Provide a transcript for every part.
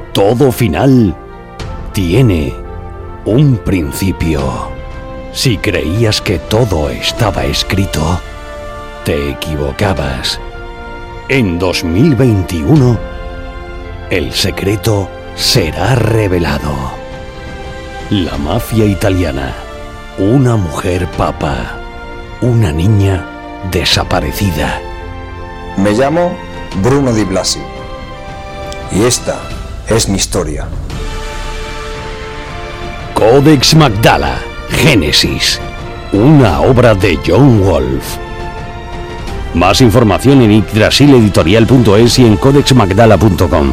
Todo final tiene un principio. Si creías que todo estaba escrito, te equivocabas. En 2021, el secreto será revelado. La mafia italiana, una mujer papa, una niña desaparecida. Me llamo Bruno Di Blasi y esta es mi historia. Codex Magdala, Génesis, una obra de John Wolfe. Más información en yggdrasileditorial.es y en codexmagdala.com.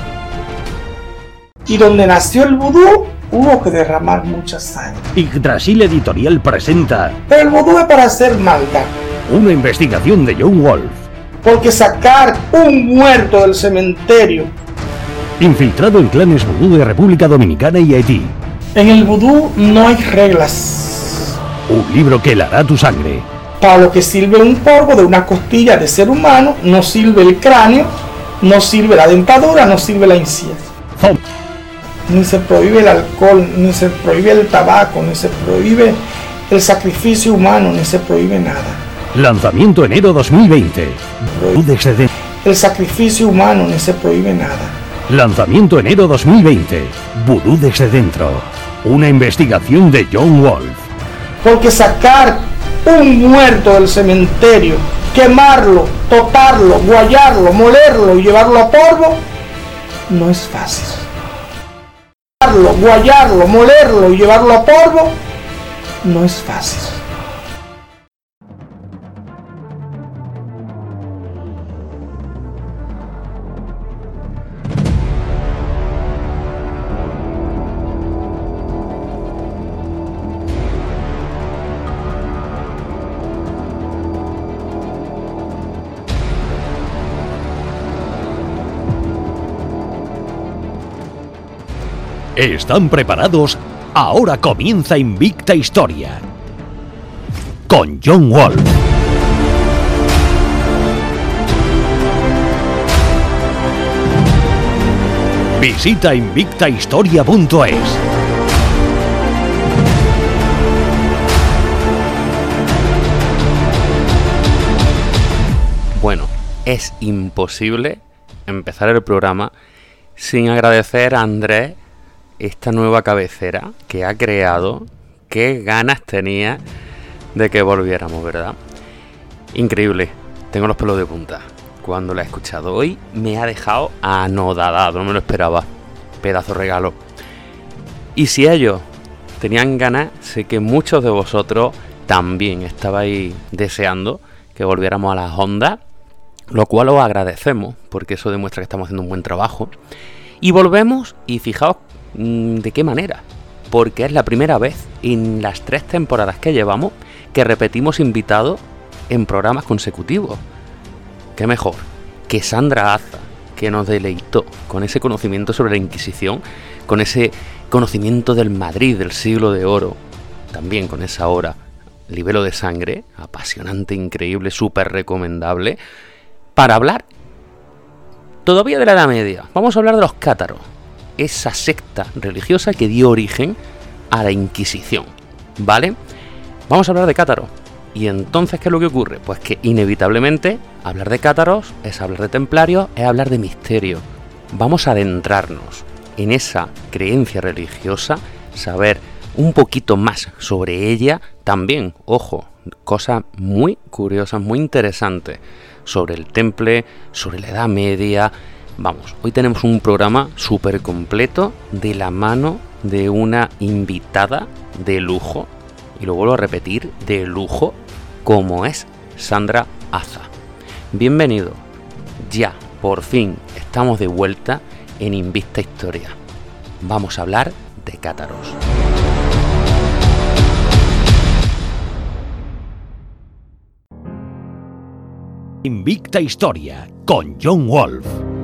Y donde nació el vudú, hubo que derramar mucha sangre. Yggdrasil Editorial presenta Pero el vudú es para hacer maldad. una investigación de John Wolfe. Porque sacar un muerto del cementerio. Infiltrado en clanes vudú de República Dominicana y Haití. En el vudú no hay reglas. Un libro que helará tu sangre. Para lo que sirve un polvo de una costilla de ser humano, no sirve el cráneo, no sirve la dentadura, no sirve la encía. Ni se prohíbe el alcohol, ni se prohíbe el tabaco, ni se prohíbe el sacrificio humano, ni se prohíbe nada. Lanzamiento enero 2020. Vudú desde dentro. El sacrificio humano, ni se prohíbe nada. Lanzamiento enero 2020. Vudú desde dentro. Una investigación de John Wolfe. Porque sacar un muerto del cementerio, quemarlo, tocarlo, guayarlo, molerlo y llevarlo a polvo, no es fácil. Guayarlo, molerlo y llevarlo a polvo, no es fácil. ¿Están preparados? Ahora comienza Invicta Historia. Con John Wolfe. Visita invictahistoria.es. Bueno, es imposible empezar el programa sin agradecer a Andrés esta nueva cabecera que ha creado. Qué ganas tenía de que volviéramos, ¿verdad? Increíble, tengo los pelos de punta. Cuando la he escuchado hoy me ha dejado anodadado, no me lo esperaba. Pedazo regalo. Y si ellos tenían ganas, sé que muchos de vosotros también estabais deseando que volviéramos a las ondas, lo cual os agradecemos, porque eso demuestra que estamos haciendo un buen trabajo. Y volvemos, y fijaos de qué manera, porque es la primera vez en las 3 temporadas que llevamos que repetimos invitados en programas consecutivos. Qué mejor que Sandra Aza, que nos deleitó con ese conocimiento sobre la Inquisición, con ese conocimiento del Madrid del siglo de oro, también con esa obra Libelo de Sangre, apasionante, increíble, súper recomendable, para hablar todavía de la Edad Media. Vamos a hablar de los cátaros, esa secta religiosa que dio origen a la Inquisición, ¿vale? Vamos a hablar de cátaros. Y entonces, ¿qué es lo que ocurre? Pues que inevitablemente hablar de cátaros es hablar de templarios, es hablar de misterio. Vamos a adentrarnos en esa creencia religiosa, saber un poquito más sobre ella, también, ojo, cosas muy curiosas, muy interesantes sobre el temple, sobre la Edad Media. Vamos, hoy tenemos un programa súper completo de la mano de una invitada de lujo, y lo vuelvo a repetir, de lujo, como es Sandra Aza. Bienvenido, ya, por fin, estamos de vuelta en Invicta Historia. Vamos a hablar de cátaros. Invicta Historia, con John Wolfe.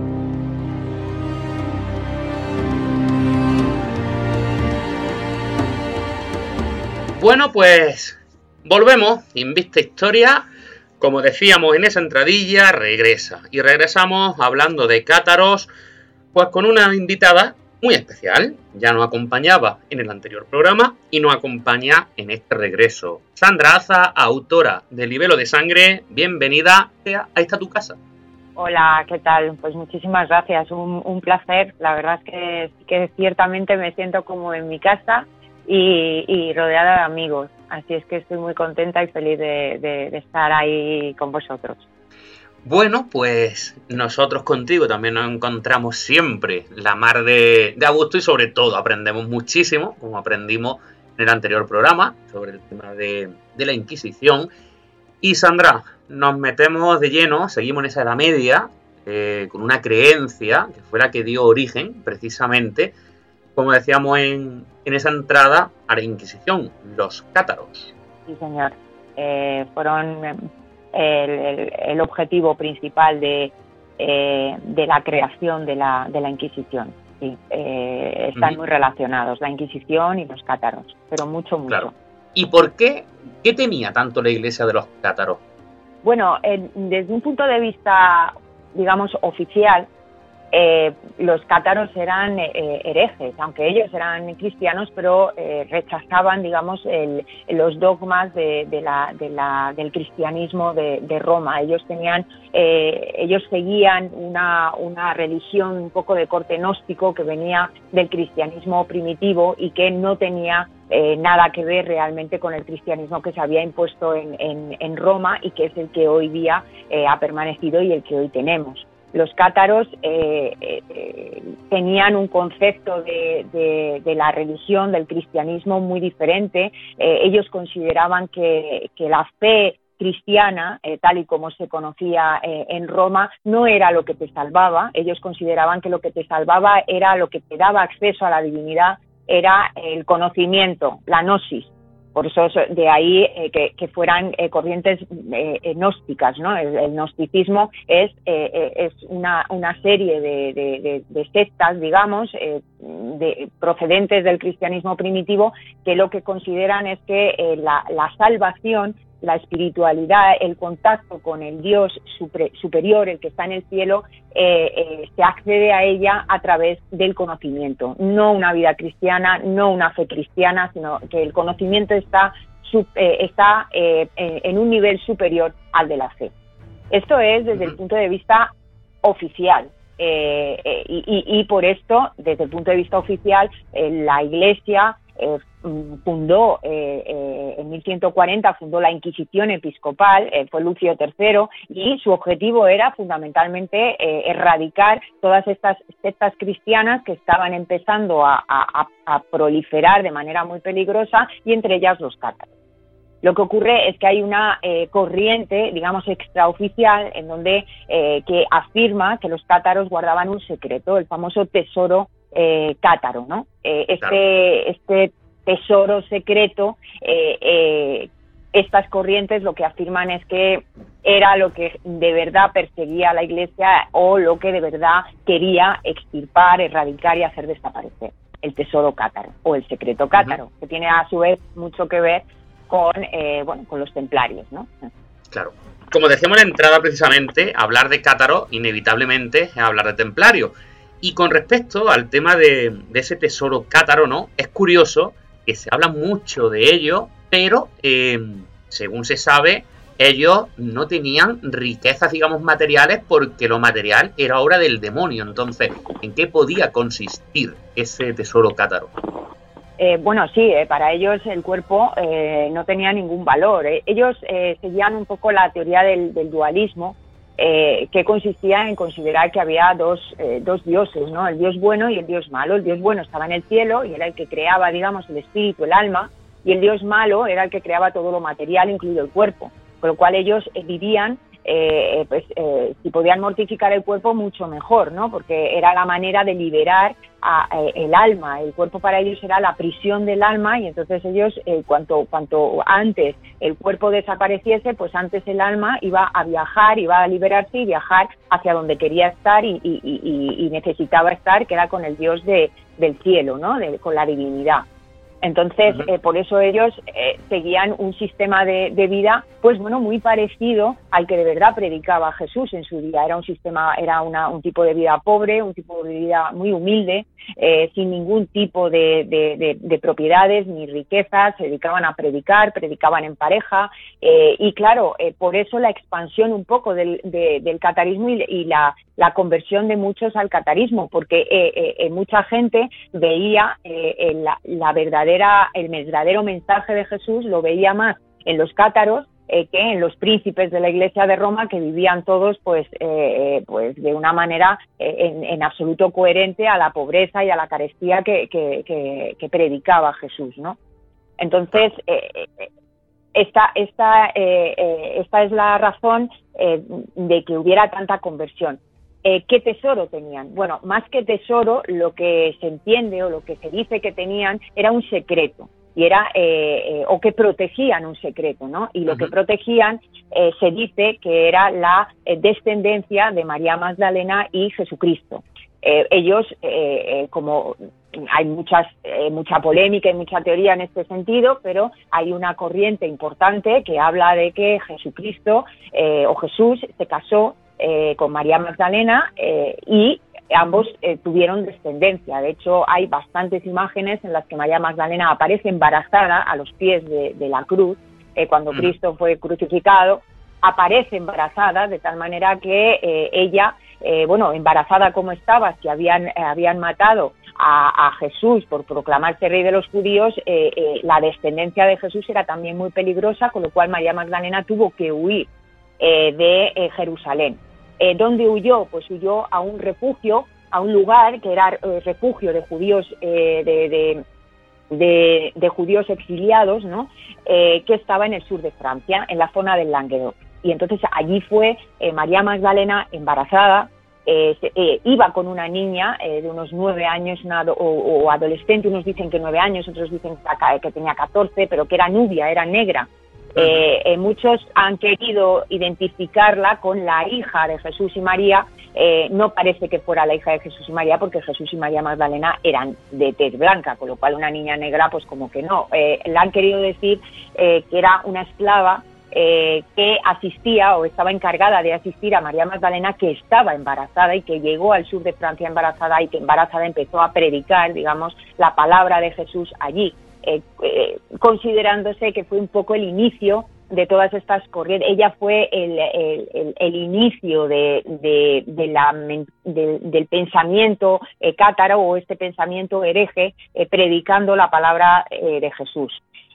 Bueno, pues volvemos, Invicta Historia, como decíamos en esa entradilla, regresa. Y regresamos hablando de cátaros, Pues con una invitada muy especial. Ya nos acompañaba en el anterior programa y nos acompaña en este regreso. Sandra Aza, autora de Libelo de Sangre, bienvenida a Esta Tu Casa. Hola, ¿qué tal? Pues muchísimas gracias, un placer. La verdad es que ciertamente me siento como en mi casa y rodeada de amigos. Así es que estoy muy contenta y feliz de estar ahí con vosotros. Bueno, pues nosotros contigo también nos encontramos siempre la mar de a gusto y sobre todo aprendemos muchísimo, como aprendimos en el anterior programa, sobre el tema de la Inquisición. Y Sandra, nos metemos de lleno, seguimos en esa Edad Media, con una creencia que fue la que dio origen, precisamente, como decíamos en esa entrada, a la Inquisición, los cátaros. Sí, señor. Fueron el objetivo principal de la creación de la Inquisición. Sí, están muy relacionados, la Inquisición y los cátaros, pero mucho. Claro. ¿Y por qué? ¿Qué temía tanto la Iglesia de los cátaros? Bueno, desde un punto de vista, digamos, oficial, los cátaros eran herejes, aunque ellos eran cristianos, pero rechazaban, digamos, los dogmas del cristianismo de Roma. Ellos seguían una religión un poco de corte gnóstico que venía del cristianismo primitivo y que no tenía nada que ver realmente con el cristianismo que se había impuesto en Roma y que es el que hoy día ha permanecido y el que hoy tenemos. Los cátaros tenían un concepto de la religión, del cristianismo muy diferente. Ellos consideraban que la fe cristiana, tal y como se conocía en Roma, no era lo que te salvaba. Ellos consideraban que lo que te salvaba era lo que te daba acceso a la divinidad, era el conocimiento, la gnosis. Por eso de ahí que fueran corrientes gnósticas, ¿no? El gnosticismo es una serie de sectas, digamos, procedentes del cristianismo primitivo, que lo que consideran es que la salvación, la espiritualidad, el contacto con el Dios superior, el que está en el cielo, se accede a ella a través del conocimiento. No una vida cristiana, no una fe cristiana, sino que el conocimiento está en un nivel superior al de la fe. Esto es desde el punto de vista oficial. Y por esto, desde el punto de vista oficial, la Iglesia fundó en 1140 fundó la Inquisición episcopal, fue Lucio III, y su objetivo era fundamentalmente erradicar todas estas sectas cristianas que estaban empezando a proliferar de manera muy peligrosa, y entre ellas los cátaros. Lo que ocurre es que hay una corriente, digamos, extraoficial, en donde que afirma que los cátaros guardaban un secreto, el famoso tesoro cátaro, ¿no? Este tesoro secreto, estas corrientes lo que afirman es que era lo que de verdad perseguía a la Iglesia o lo que de verdad quería extirpar, erradicar y hacer desaparecer, el tesoro cátaro o el secreto cátaro, que tiene a su vez mucho que ver con los templarios, ¿no? Claro. Como decíamos en la entrada, precisamente, hablar de cátaro inevitablemente es hablar de templario. Y con respecto al tema de ese tesoro cátaro, ¿no? Es curioso que se habla mucho de ello, pero según se sabe, ellos no tenían riquezas, digamos, materiales, porque lo material era obra del demonio. Entonces, ¿en qué podía consistir ese tesoro cátaro? Bueno, sí, para ellos el cuerpo no tenía ningún valor. Ellos seguían un poco la teoría del dualismo, que consistía en considerar que había dos dioses, ¿no? El dios bueno y el dios malo. El dios bueno estaba en el cielo y era el que creaba, digamos, el espíritu, el alma, y el dios malo era el que creaba todo lo material, incluido el cuerpo. Con lo cual ellos vivían, si podían mortificar el cuerpo, mucho mejor, ¿no? Porque era la manera de liberar el alma. El cuerpo para ellos era la prisión del alma, y entonces ellos, cuanto antes el cuerpo desapareciese, pues antes el alma iba a viajar, iba a liberarse y viajar hacia donde quería estar y necesitaba estar, que era con el Dios del cielo, ¿no? Con la divinidad. Entonces, por eso ellos seguían un sistema de vida, pues bueno, muy parecido al que de verdad predicaba Jesús en su día. Era un sistema, era un tipo de vida pobre, un tipo de vida muy humilde, sin ningún tipo de propiedades ni riquezas. Se dedicaban a predicar, predicaban en pareja, y claro, por eso la expansión un poco del catarismo y la conversión de muchos al catarismo, porque mucha gente veía el verdadero mensaje de Jesús, lo veía más en los cátaros que en los príncipes de la Iglesia de Roma, que vivían todos pues de una manera en absoluto coherente a la pobreza y a la carestía que predicaba Jesús, ¿no? Entonces, esta es la razón de que hubiera tanta conversión. ¿Qué tesoro tenían? Bueno, más que tesoro, lo que se entiende o lo que se dice que tenían era un secreto, y era o que protegían un secreto, ¿no? Y lo que protegían se dice que era la descendencia de María Magdalena y Jesucristo. Ellos, como hay mucha polémica y mucha teoría en este sentido, pero hay una corriente importante que habla de que Jesucristo o Jesús se casó con María Magdalena y ambos tuvieron descendencia. De hecho, hay bastantes imágenes en las que María Magdalena aparece embarazada a los pies de la cruz, cuando Cristo fue crucificado, aparece embarazada, de tal manera que ella, embarazada como estaba, que habían matado a Jesús por proclamarse rey de los judíos, la descendencia de Jesús era también muy peligrosa, con lo cual María Magdalena tuvo que huir de Jerusalén. ¿Dónde huyó? Pues huyó a un refugio, a un lugar que era refugio de judíos de judíos exiliados, ¿no? Que estaba en el sur de Francia, en la zona del Languedoc. Y entonces allí fue María Magdalena embarazada, iba con una niña de unos 9 años, o adolescente, unos dicen que 9 años, otros dicen que tenía 14, pero que era nubia, era negra. Muchos han querido identificarla con la hija de Jesús y María. No parece que fuera la hija de Jesús y María, porque Jesús y María Magdalena eran de tez blanca, con lo cual una niña negra pues como que no. Le han querido decir que era una esclava que asistía o estaba encargada de asistir a María Magdalena, que estaba embarazada y que llegó al sur de Francia embarazada, y que embarazada empezó a predicar, digamos, la palabra de Jesús allí. Considerándose que fue un poco el inicio de todas estas corrientes. Ella fue el inicio del pensamiento cátaro, o este pensamiento hereje, predicando la palabra de Jesús.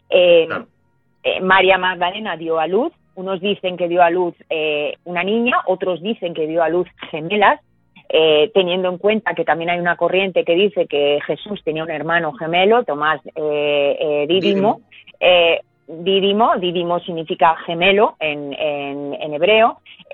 María Magdalena dio a luz. Unos dicen que dio a luz una niña, otros dicen que dio a luz gemelas, teniendo en cuenta que también hay una corriente que dice que Jesús tenía un hermano gemelo, Tomás Dídimo. Dídimo significa gemelo en hebreo.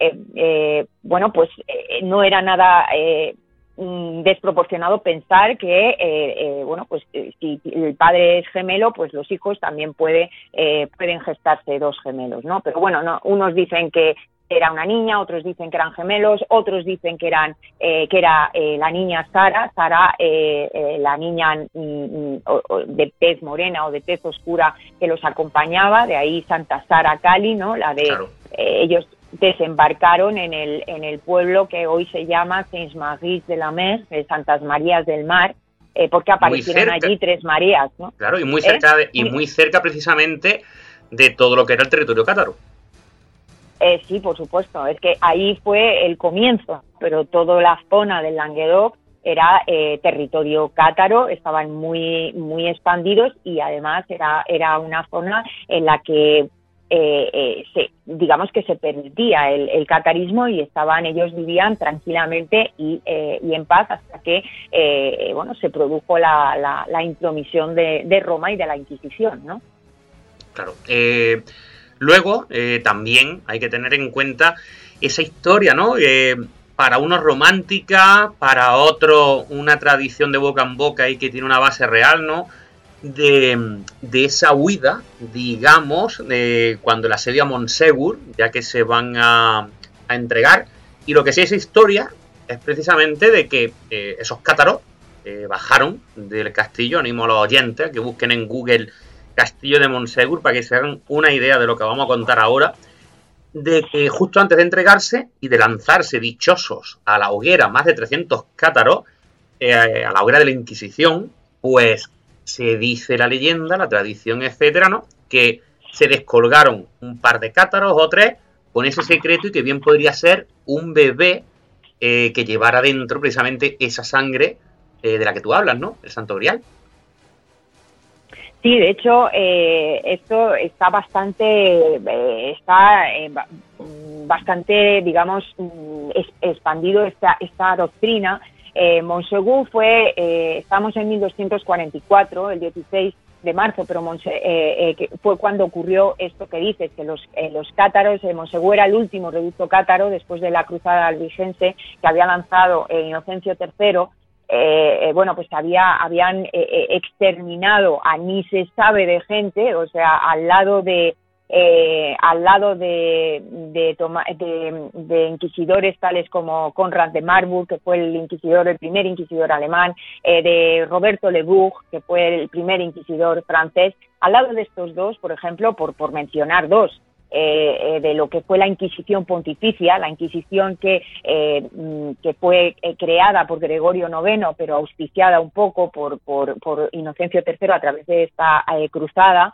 No era nada desproporcionado pensar que si el padre es gemelo, pues los hijos también pueden gestarse dos gemelos, ¿no? Pero bueno, no, unos dicen que era una niña, otros dicen que eran gemelos, otros dicen que era la niña Sara, la niña de tez morena o de tez oscura que los acompañaba, de ahí Santa Sara Cali, ¿no? Claro. Ellos desembarcaron en el pueblo que hoy se llama Saintes-Maries de la Mer, Santas Marías del Mar, porque aparecieron allí 3 Marías, ¿no? Claro, y muy cerca precisamente de todo lo que era el territorio cátaro. Sí, por supuesto, es que ahí fue el comienzo, pero toda la zona del Languedoc era territorio cátaro, estaban muy, muy expandidos, y además era una zona en la que digamos que se permitía el catarismo, y ellos vivían tranquilamente y en paz, hasta que se produjo la intromisión de Roma y de la Inquisición, ¿no? Claro. Luego, también hay que tener en cuenta esa historia, ¿no? Para unos romántica, para otros una tradición de boca en boca y que tiene una base real, ¿no? De esa huida, digamos, de cuando el asedio a Montsegur, ya que se van a entregar. Y lo que sí, esa historia es precisamente de que esos cátaros bajaron del castillo. Animo a los oyentes que busquen en Google Castillo de Montsegur para que se hagan una idea de lo que vamos a contar ahora, de que justo antes de entregarse y de lanzarse dichosos a la hoguera, más de 300 cátaros, a la hoguera de la Inquisición, pues se dice la leyenda, la tradición, etcétera, ¿no?, que se descolgaron un par de cátaros o tres con ese secreto y que bien podría ser un bebé que llevara dentro precisamente esa sangre de la que tú hablas, ¿no?, el Santo Grial. Sí, de hecho, esto está bastante, digamos, expandido esta doctrina. Montsegur estamos en 1244, el 16 de marzo, pero que fue cuando ocurrió esto que dices, que los cátaros, Montsegur era el último reducto cátaro después de la cruzada albigense que había lanzado Inocencio III. Pues habían exterminado a ni se sabe de gente, o sea, al lado de inquisidores tales como Conrad de Marburg, que fue el primer inquisidor alemán, de Roberto Le Bourg, que fue el primer inquisidor francés. Al lado de estos dos, por ejemplo, por mencionar dos, de lo que fue la Inquisición pontificia, la Inquisición que fue creada por Gregorio IX, pero auspiciada un poco por Inocencio III a través de esta cruzada.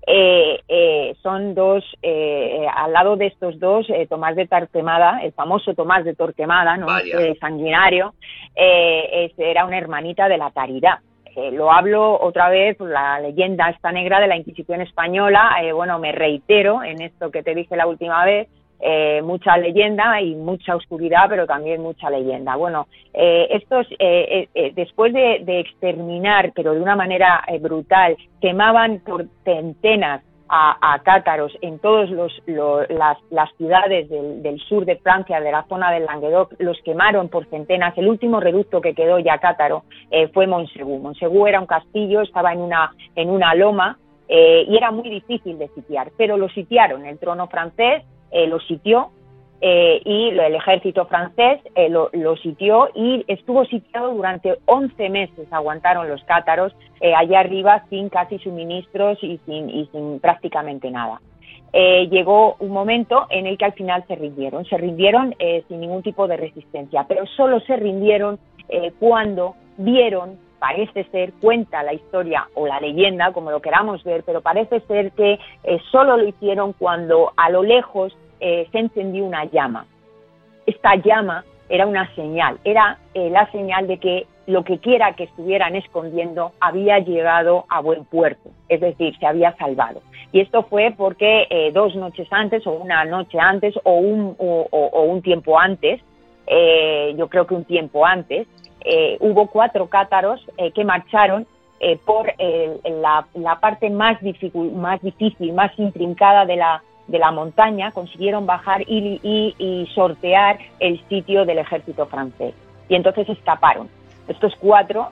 Son dos, al lado de estos dos, Tomás de Torquemada, el famoso Tomás de Torquemada, ¿no?, sanguinario, era una hermanita de la caridad. Lo hablo otra vez, la leyenda esta negra de la Inquisición española. Me reitero en esto que te dije la última vez, mucha leyenda y mucha oscuridad, pero también mucha leyenda. Estos, después de exterminar, pero de una manera brutal, quemaban por centenas a cátaros en todas las ciudades del sur de Francia, de la zona del Languedoc, los quemaron por centenas. El último reducto que quedó ya cátaro fue Montsegur. Montsegur era un castillo, estaba en una loma y era muy difícil de sitiar, pero lo sitiaron. El trono francés lo sitió y el ejército francés lo sitió y estuvo sitiado durante 11 meses, aguantaron los cátaros allá arriba sin casi suministros y sin prácticamente nada. Llegó un momento en el que al final se rindieron sin ningún tipo de resistencia, pero solo se rindieron cuando vieron, parece ser, cuenta la historia o la leyenda, como lo queramos ver, pero parece ser que solo lo hicieron cuando a lo lejos se encendió una llama. Esta llama era una señal, era la señal de que lo que quiera que estuvieran escondiendo había llegado a buen puerto, es decir, se había salvado. Y esto fue porque 2 noches antes, o una noche antes, o un tiempo antes, yo creo que un tiempo antes, hubo 4 cátaros que marcharon por la parte más difícil, más intrincada de la montaña, consiguieron bajar y sortear el sitio del ejército francés. Y entonces escaparon. Estos 4,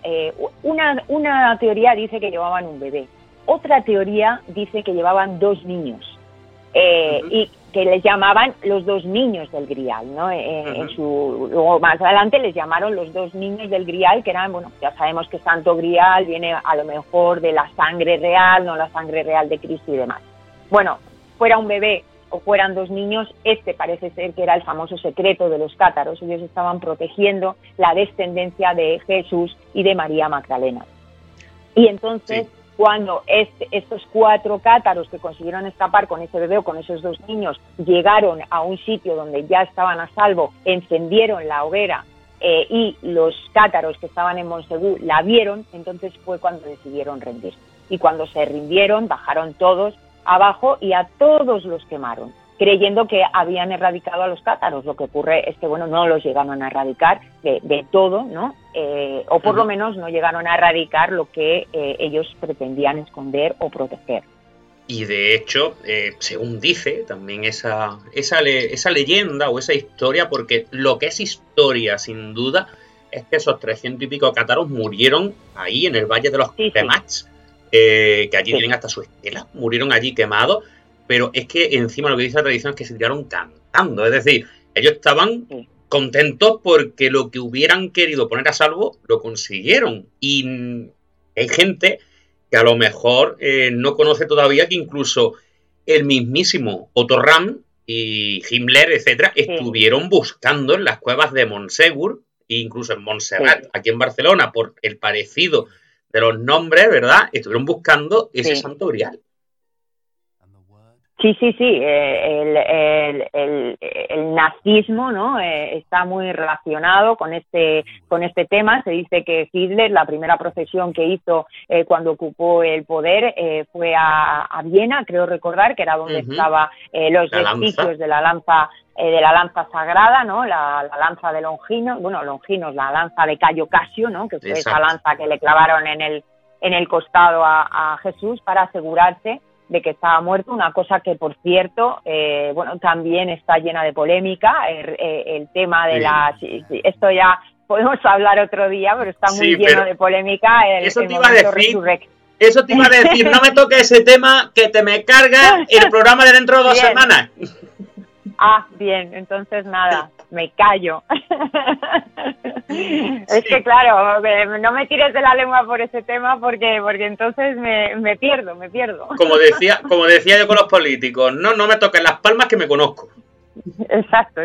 una teoría dice que llevaban un bebé, otra teoría dice que llevaban 2 niños, y que les llamaban los 2 niños del Grial, ¿no? Luego más adelante les llamaron los 2 niños del Grial, que eran, ya sabemos que Santo Grial viene a lo mejor de la sangre real, no la sangre real de Cristo y demás. Fuera un bebé o fueran 2 niños, parece ser que era el famoso secreto de los cátaros. Ellos estaban protegiendo la descendencia de Jesús y de María Magdalena. Y entonces, cuando estos 4 cátaros que consiguieron escapar con ese bebé o con esos 2 niños llegaron a un sitio donde ya estaban a salvo, encendieron la hoguera y los cátaros que estaban en Montsegur la vieron, entonces fue cuando decidieron rendirse. Y cuando se rindieron, bajaron todos abajo y a todos los quemaron, creyendo que habían erradicado a los cátaros. Lo que ocurre es que, no los llegaron a erradicar de todo, ¿no? O por lo menos no llegaron a erradicar lo que ellos pretendían esconder o proteger. Y de hecho, según dice también esa leyenda o esa historia, porque lo que es historia, sin duda, es que esos 300 y pico cátaros murieron ahí en el Valle de los Temachs. Que allí tienen hasta su estela, murieron allí quemados, pero es que encima lo que dice la tradición es que se tiraron cantando, es decir, ellos estaban contentos porque lo que hubieran querido poner a salvo lo consiguieron. Y hay gente que a lo mejor no conoce todavía que incluso el mismísimo Otto Rahn y Himmler, etcétera, estuvieron buscando en las cuevas de Montsegur e incluso en Montserrat, aquí en Barcelona, por el parecido de los nombres, ¿verdad? Estuvieron buscando ese santo grial. Sí. El nazismo, ¿no? Está muy relacionado con este tema. Se dice que Hitler, la primera procesión que hizo cuando ocupó el poder, fue a Viena, creo recordar, que era donde estaba los vestigios de la lanza sagrada, ¿no? La lanza de Longinos, la lanza de Cayo Casio, ¿no? Que fue esa lanza que le clavaron en el costado a Jesús para asegurarse de que estaba muerto, una cosa que, por cierto, también está llena de polémica, el tema de esto ya podemos hablar otro día, pero está muy lleno de polémica. Eso te iba a decir, no me toques ese tema, que te me carga el programa de dentro de 2 semanas. Ah, bien, entonces nada, me callo. Es que claro, no me tires de la lengua por ese tema porque entonces me pierdo. Como decía yo con los políticos, no me toques las palmas que me conozco. Exacto.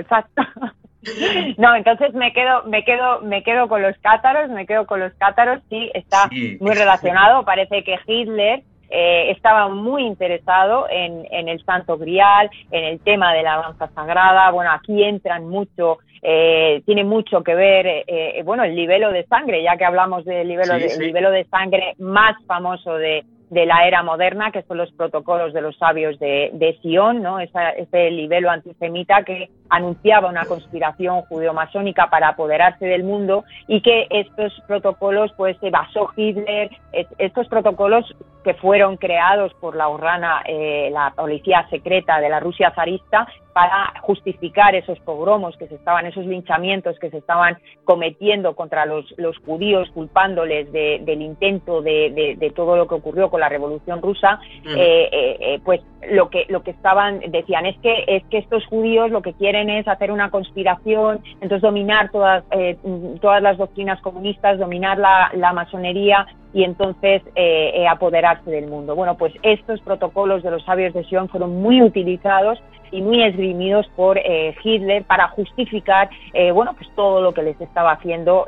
No, entonces me quedo con los cátaros, sí, está muy relacionado. Parece que Hitler estaba muy interesado en el Santo Grial, en el tema de la lanza sagrada. Bueno, aquí entran mucho, tiene mucho que ver, el libelo de sangre, ya que hablamos del libelo de sangre más famoso de la era moderna, que son los protocolos de los sabios de Sion, ¿no? Ese libelo antisemita que anunciaba una conspiración judeo-masónica para apoderarse del mundo, y que estos protocolos, pues se basó Hitler, estos protocolos que fueron creados por la Orrana, la policía secreta de la Rusia zarista, para justificar esos pogromos esos linchamientos que se estaban cometiendo contra los judíos, culpándoles del intento de todo lo que ocurrió con la Revolución Rusa. Pues lo que decían es que estos judíos lo que quieren es hacer una conspiración, entonces dominar todas las doctrinas comunistas, dominar la masonería y entonces apoderarse del mundo. Bueno, pues estos protocolos de los sabios de Sion fueron muy utilizados y muy esgrimidos por Hitler para justificar pues todo lo que les estaba haciendo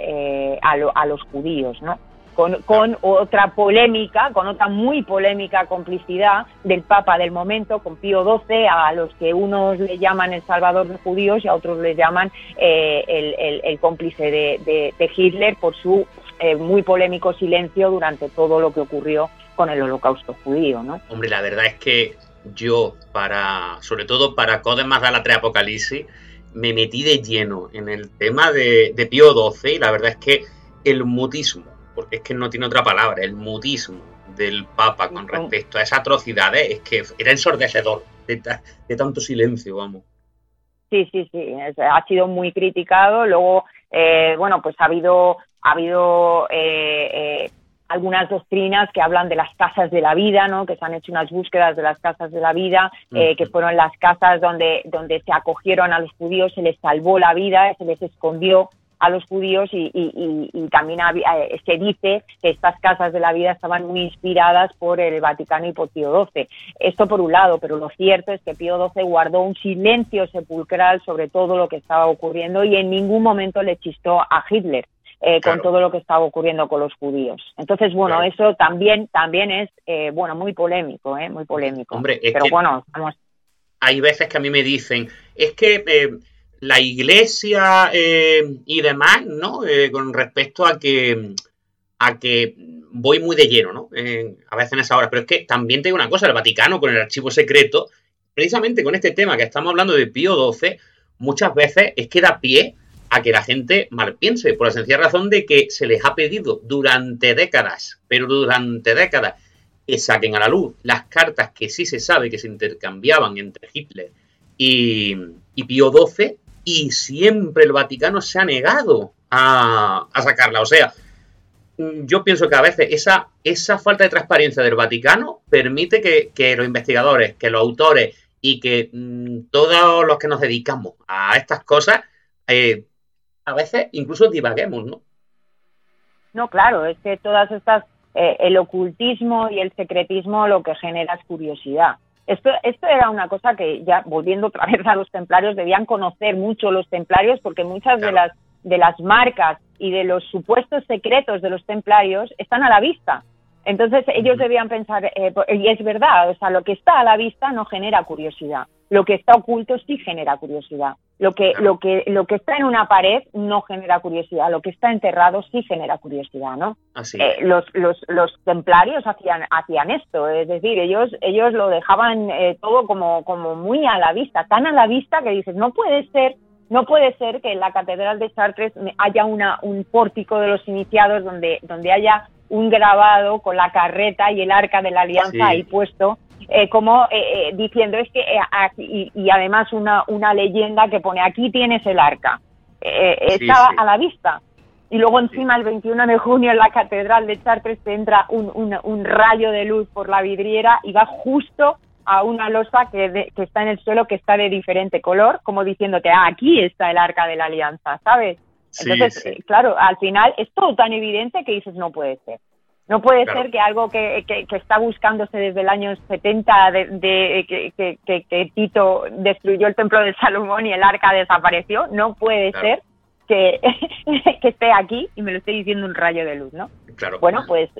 a los judíos, ¿no? Con otra muy polémica complicidad del Papa del momento, con Pío XII, a los que unos le llaman el salvador de judíos y a otros le llaman el cómplice de Hitler por su muy polémico silencio durante todo lo que ocurrió con el holocausto judío, ¿no? Hombre, la verdad es que yo, sobre todo para Codes más Galatrea Apocalipsis, me metí de lleno en el tema de Pío XII, y la verdad es que el mutismo, porque es que no tiene otra palabra, el mutismo del Papa con respecto a esas atrocidades es que era ensordecedor de tanto silencio, vamos. Sí, ha sido muy criticado. Luego, pues ha habido algunas doctrinas que hablan de las casas de la vida, ¿no? Que se han hecho unas búsquedas de las casas de la vida, que fueron las casas donde se acogieron a los judíos, se les salvó la vida, se les escondió a los judíos y también se dice que estas casas de la vida estaban muy inspiradas por el Vaticano y por Pío XII. Esto por un lado, pero lo cierto es que Pío XII guardó un silencio sepulcral sobre todo lo que estaba ocurriendo y en ningún momento le chistó a Hitler con todo lo que estaba ocurriendo con los judíos. Entonces, eso también es muy polémico, muy polémico. Hombre, pero bueno, hay veces que a mí me dicen, es que la Iglesia y demás, ¿no? Con respecto a que voy muy de lleno, ¿no? A veces en esa hora. Pero es que también te digo una cosa, el Vaticano con el archivo secreto, precisamente con este tema que estamos hablando de Pío XII, muchas veces es que da pie a que la gente malpiense, por la sencilla razón de que se les ha pedido durante décadas, que saquen a la luz las cartas que sí se sabe que se intercambiaban entre Hitler y Pío XII, y siempre el Vaticano se ha negado a sacarla. O sea, yo pienso que a veces esa falta de transparencia del Vaticano permite que los investigadores, que los autores y que todos los que nos dedicamos a estas cosas a veces incluso divaguemos, ¿no? No, claro, es que todas estas, el ocultismo y el secretismo lo que genera es curiosidad. Esto era una cosa que, ya volviendo otra vez a los templarios, debían conocer mucho los templarios, porque muchas de las marcas y de los supuestos secretos de los templarios están a la vista. Entonces ellos debían pensar, y es verdad, o sea, lo que está a la vista no genera curiosidad, lo que está oculto sí genera curiosidad, lo que está en una pared no genera curiosidad, lo que está enterrado sí genera curiosidad, ¿no? Así los templarios hacían esto, es decir, ellos lo dejaban todo como muy a la vista, tan a la vista que dices, no puede ser que en la Catedral de Chartres haya un pórtico de los iniciados donde haya un grabado con la carreta y el arca de la alianza ahí puesto, diciendo es que y además una leyenda que pone aquí tienes el arca, estaba a la vista. Y luego encima el 21 de junio en la Catedral de Chartres te entra un rayo de luz por la vidriera y va justo a una losa que está en el suelo, que está de diferente color, como diciéndote, aquí está el arca de la alianza, ¿sabes? Entonces, claro, al final es todo tan evidente que dices, no puede ser. No puede ser que algo que está buscándose desde el año 70, que Tito destruyó el templo de Salomón y el arca desapareció, no puede ser que esté aquí y me lo esté diciendo un rayo de luz, ¿no? Claro. Bueno, pues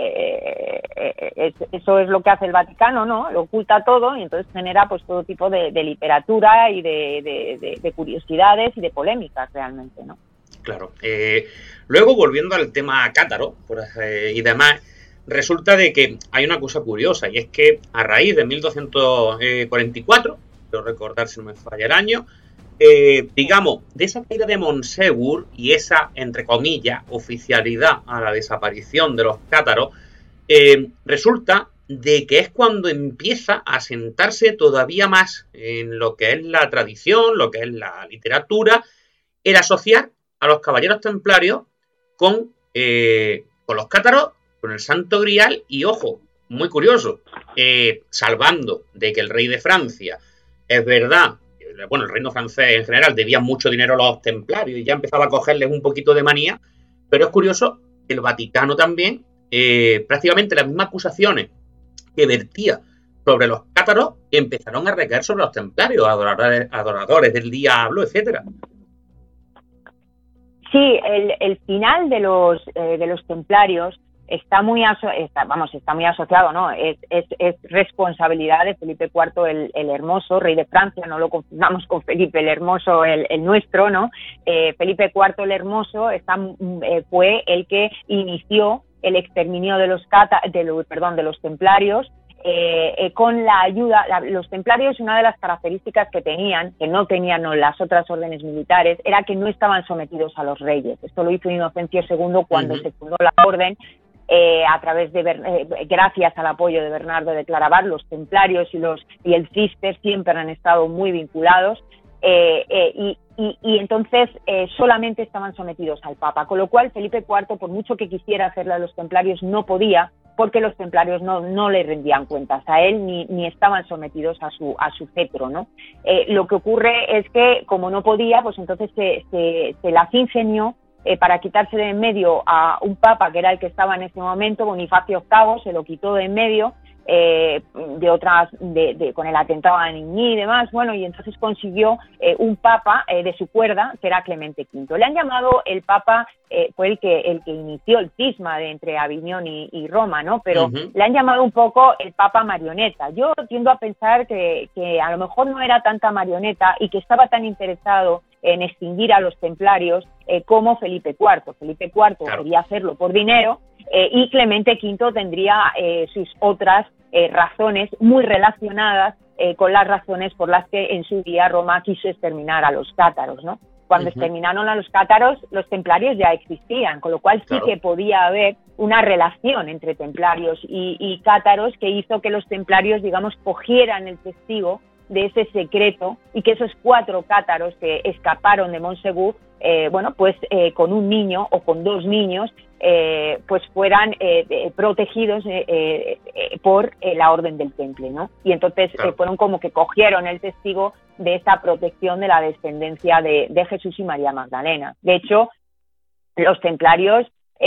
eso es lo que hace el Vaticano, ¿no? Lo oculta todo y entonces genera pues todo tipo de literatura y de curiosidades y de polémicas realmente, ¿no? Claro. Luego, volviendo al tema cátaro y demás, resulta de que hay una cosa curiosa, y es que a raíz de 1244, quiero recordar si no me falla el año, digamos, de esa caída de Montségur y esa, entre comillas, oficialidad a la desaparición de los cátaros, resulta de que es cuando empieza a sentarse todavía más en lo que es la tradición, lo que es la literatura, el asociar a los caballeros templarios con los cátaros, con el Santo Grial y, ojo, muy curioso, salvando de que el rey de Francia, es verdad, bueno, el reino francés en general debía mucho dinero a los templarios y ya empezaba a cogerles un poquito de manía, pero es curioso que el Vaticano también, prácticamente las mismas acusaciones que vertía sobre los cátaros empezaron a recaer sobre los templarios, adoradores del diablo, etcétera. Sí, el final de los templarios está muy asociado, ¿no? Es responsabilidad de Felipe IV el Hermoso, rey de Francia, no lo confundamos con Felipe el Hermoso, el nuestro, ¿no? Felipe IV el Hermoso fue el que inició el exterminio de los templarios. Con la ayuda, los templarios, una de las características que no tenían las otras órdenes militares, era que no estaban sometidos a los reyes. Esto lo hizo Inocencio II cuando se fundó la orden, a través gracias al apoyo de Bernardo de Claraval. Los templarios y el Cister siempre han estado muy vinculados, y entonces solamente estaban sometidos al Papa, con lo cual Felipe IV, por mucho que quisiera hacerle a los templarios, no podía, porque los templarios no le rendían cuentas a él ni estaban sometidos a su cetro, ¿no? Lo que ocurre es que, como no podía, pues entonces se las ingenió para quitarse de en medio a un papa que era el que estaba en ese momento, Bonifacio VIII, se lo quitó de en medio, con el atentado a Niñí y demás, bueno, y entonces consiguió un papa de su cuerda, que era Clemente V. Le han llamado el papa, fue el que inició el cisma entre Aviñón y Roma, ¿no? Pero le han llamado un poco el papa marioneta. Yo tiendo a pensar que a lo mejor no era tanta marioneta y que estaba tan interesado en extinguir a los templarios como Felipe IV. Felipe IV quería hacerlo por dinero, y Clemente V tendría sus otras razones muy relacionadas con las razones por las que en su día Roma quiso exterminar a los cátaros, ¿no? Cuando exterminaron a los cátaros, los templarios ya existían, con lo cual sí que podía haber una relación entre templarios y cátaros que hizo que los templarios, digamos, cogieran el testigo de ese secreto y que esos 4 cátaros que escaparon de Montségur con un niño o con 2 niños, pues fueran protegidos por la Orden del Temple, ¿no? Y entonces fueron como que cogieron el testigo de esta protección de la descendencia de Jesús y María Magdalena. De hecho, los templarios,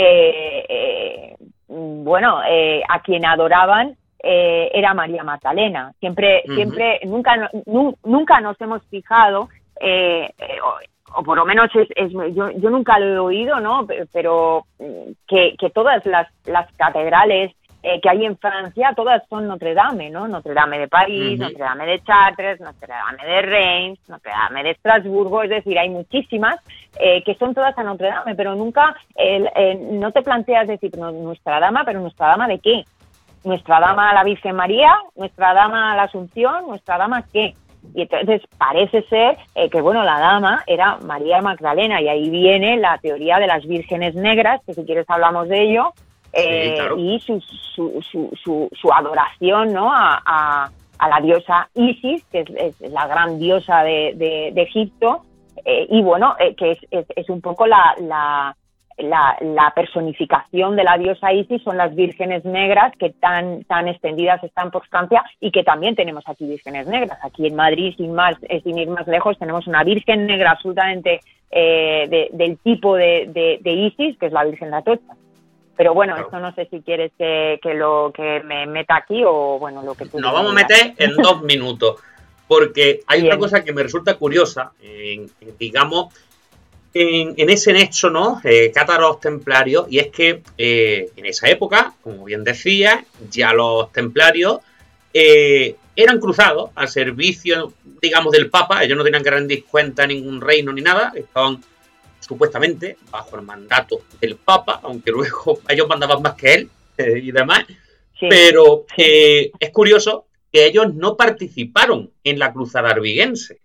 a quien adoraban era María Magdalena. Siempre, nunca nos hemos fijado, o por lo menos yo nunca lo he oído, ¿no? Pero que todas las catedrales que hay en Francia, todas son Notre Dame, ¿no? Notre Dame de París, Notre Dame de Chartres, Notre Dame de Reims, Notre Dame de Estrasburgo, es decir, hay muchísimas que son todas a Notre Dame, pero nunca no te planteas decir, Nuestra Dama, pero ¿Nuestra Dama de qué? ¿Nuestra Dama la Virgen María? ¿Nuestra Dama la Asunción? ¿Nuestra Dama qué? Y entonces parece ser que, la dama era María Magdalena, y ahí viene la teoría de las vírgenes negras, que si quieres hablamos de ello, claro. Y su adoración, ¿no? a la diosa Isis, que es la gran diosa de Egipto, que es un poco la personificación de la diosa Isis. Son las vírgenes negras que tan extendidas están por Francia, y que también tenemos aquí vírgenes negras. Aquí en Madrid, sin ir más lejos, tenemos una virgen negra absolutamente del tipo de Isis, que es la Virgen de Atocha. Pero bueno, claro. Esto no sé si quieres que me meta aquí o lo que tú... Nos vamos a meter en 2 minutos, porque hay Bien. Otra cosa que me resulta curiosa, digamos... En ese nexo, ¿no? Cátaros templarios, y es que en esa época, como bien decía, ya los templarios eran cruzados al servicio, digamos, del Papa. Ellos no tenían que rendir cuenta a ningún reino ni nada, estaban supuestamente bajo el mandato del Papa, aunque luego ellos mandaban más que él y demás. Sí. Pero es curioso que ellos no participaron en la cruzada albigense.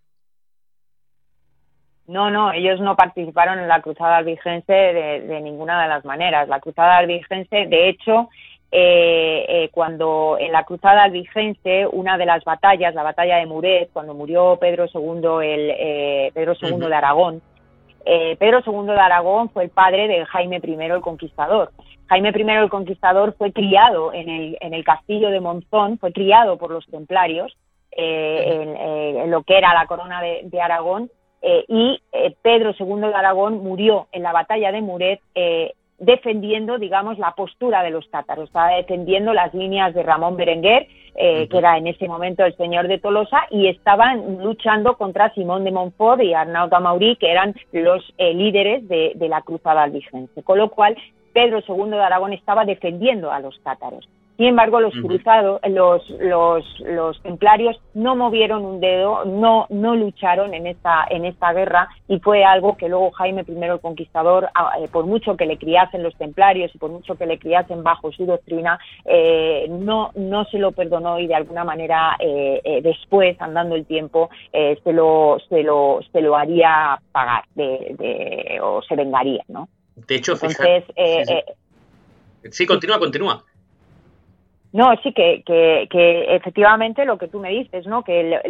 No, ellos no participaron en la cruzada albigense de ninguna de las maneras. La cruzada albigense, de hecho, cuando en la cruzada albigense, una de las batallas, la batalla de Muret, cuando murió Pedro II de Aragón, Pedro II de Aragón fue el padre de Jaime I el Conquistador. Jaime I el Conquistador fue criado en el castillo de Monzón, fue criado por los templarios en lo que era la corona de Aragón. Y Pedro II de Aragón murió en la batalla de Muret defendiendo, digamos, la postura de los cátaros, estaba defendiendo las líneas de Ramón Berenguer, que era en ese momento el señor de Tolosa, y estaban luchando contra Simón de Montfort y Arnaud Amaury, que eran los líderes de la cruzada albigense, con lo cual Pedro II de Aragón estaba defendiendo a los cátaros. Sin embargo, los cruzados, los templarios no movieron un dedo, no lucharon en esta guerra, y fue algo que luego Jaime I el Conquistador, por mucho que le criasen los templarios y por mucho que le criasen bajo su doctrina, no se lo perdonó, y de alguna manera después, andando el tiempo, se lo haría pagar o se vengaría, ¿no? De hecho, entonces, sí, continúa. No, sí, que efectivamente lo que tú me dices, ¿no? Que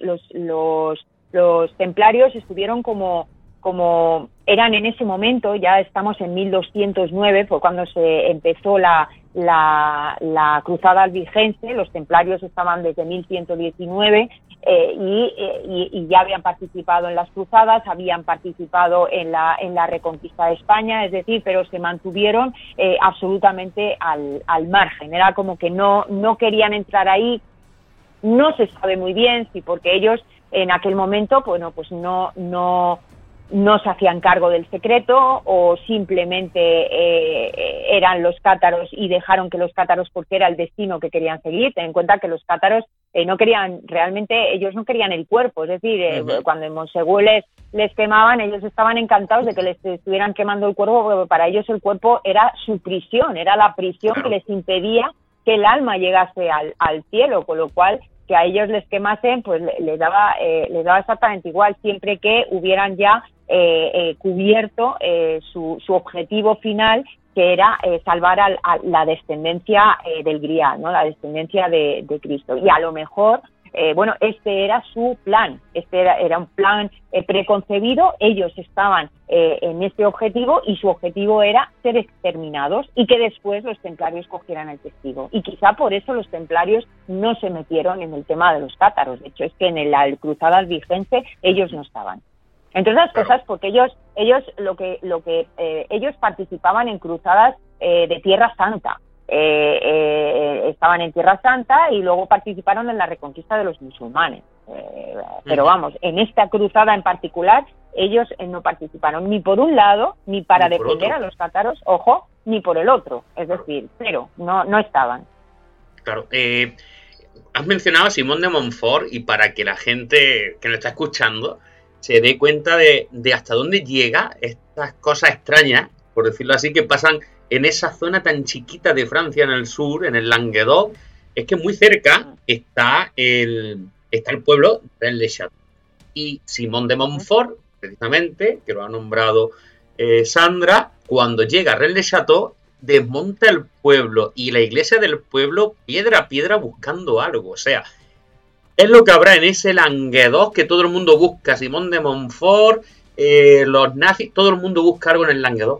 los templarios estuvieron como eran en ese momento, ya estamos en 1209, fue cuando se empezó la cruzada albigense. Los templarios estaban desde 1119 y ya habían participado en las cruzadas, habían participado en la reconquista de España, es decir, pero se mantuvieron absolutamente al margen. Era como que no querían entrar ahí. No se sabe muy bien si porque ellos en aquel momento, bueno, pues no se hacían cargo del secreto, o simplemente eran los cátaros y dejaron que los cátaros, porque era el destino que querían seguir. Ten en cuenta que los cátaros no querían, realmente ellos no querían el cuerpo, es decir, cuando en Montsegú les quemaban, ellos estaban encantados de que les estuvieran quemando el cuerpo, porque para ellos el cuerpo era su prisión, era la prisión que les impedía que el alma llegase al cielo, con lo cual que a ellos les quemasen, pues les daba exactamente igual, siempre que hubieran ya cubierto su objetivo final, que era salvar a la descendencia del Grial, ¿no? La descendencia de Cristo. Y a lo mejor bueno, este era su plan, era un plan preconcebido, ellos estaban en este objetivo y su objetivo era ser exterminados y que después los templarios cogieran el testigo. Y quizá por eso los templarios no se metieron en el tema de los cátaros. De hecho, es que en la cruzada albigense ellos no estaban. Entre otras cosas, porque ellos participaban en cruzadas de Tierra Santa. Estaban en Tierra Santa y luego participaron en la reconquista de los musulmanes. Pero vamos, en esta cruzada en particular, ellos no participaron ni por un lado, ni para defender a los cátaros, ojo, ni por el otro. Es decir, pero no estaban. Claro. Has mencionado a Simón de Montfort, y para que la gente que nos está escuchando se dé cuenta de hasta dónde llega estas cosas extrañas, por decirlo así, que pasan en esa zona tan chiquita de Francia en el sur, en el Languedoc. Es que muy cerca está el pueblo de Rennes-le-Château. Y Simón de Montfort, precisamente, que lo ha nombrado Sandra, cuando llega a Rennes-le-Château, desmonta el pueblo y la iglesia del pueblo piedra a piedra buscando algo. O sea, es lo que habrá en ese Languedoc que todo el mundo busca. Simón de Montfort, los nazis, todo el mundo busca algo en el Languedoc.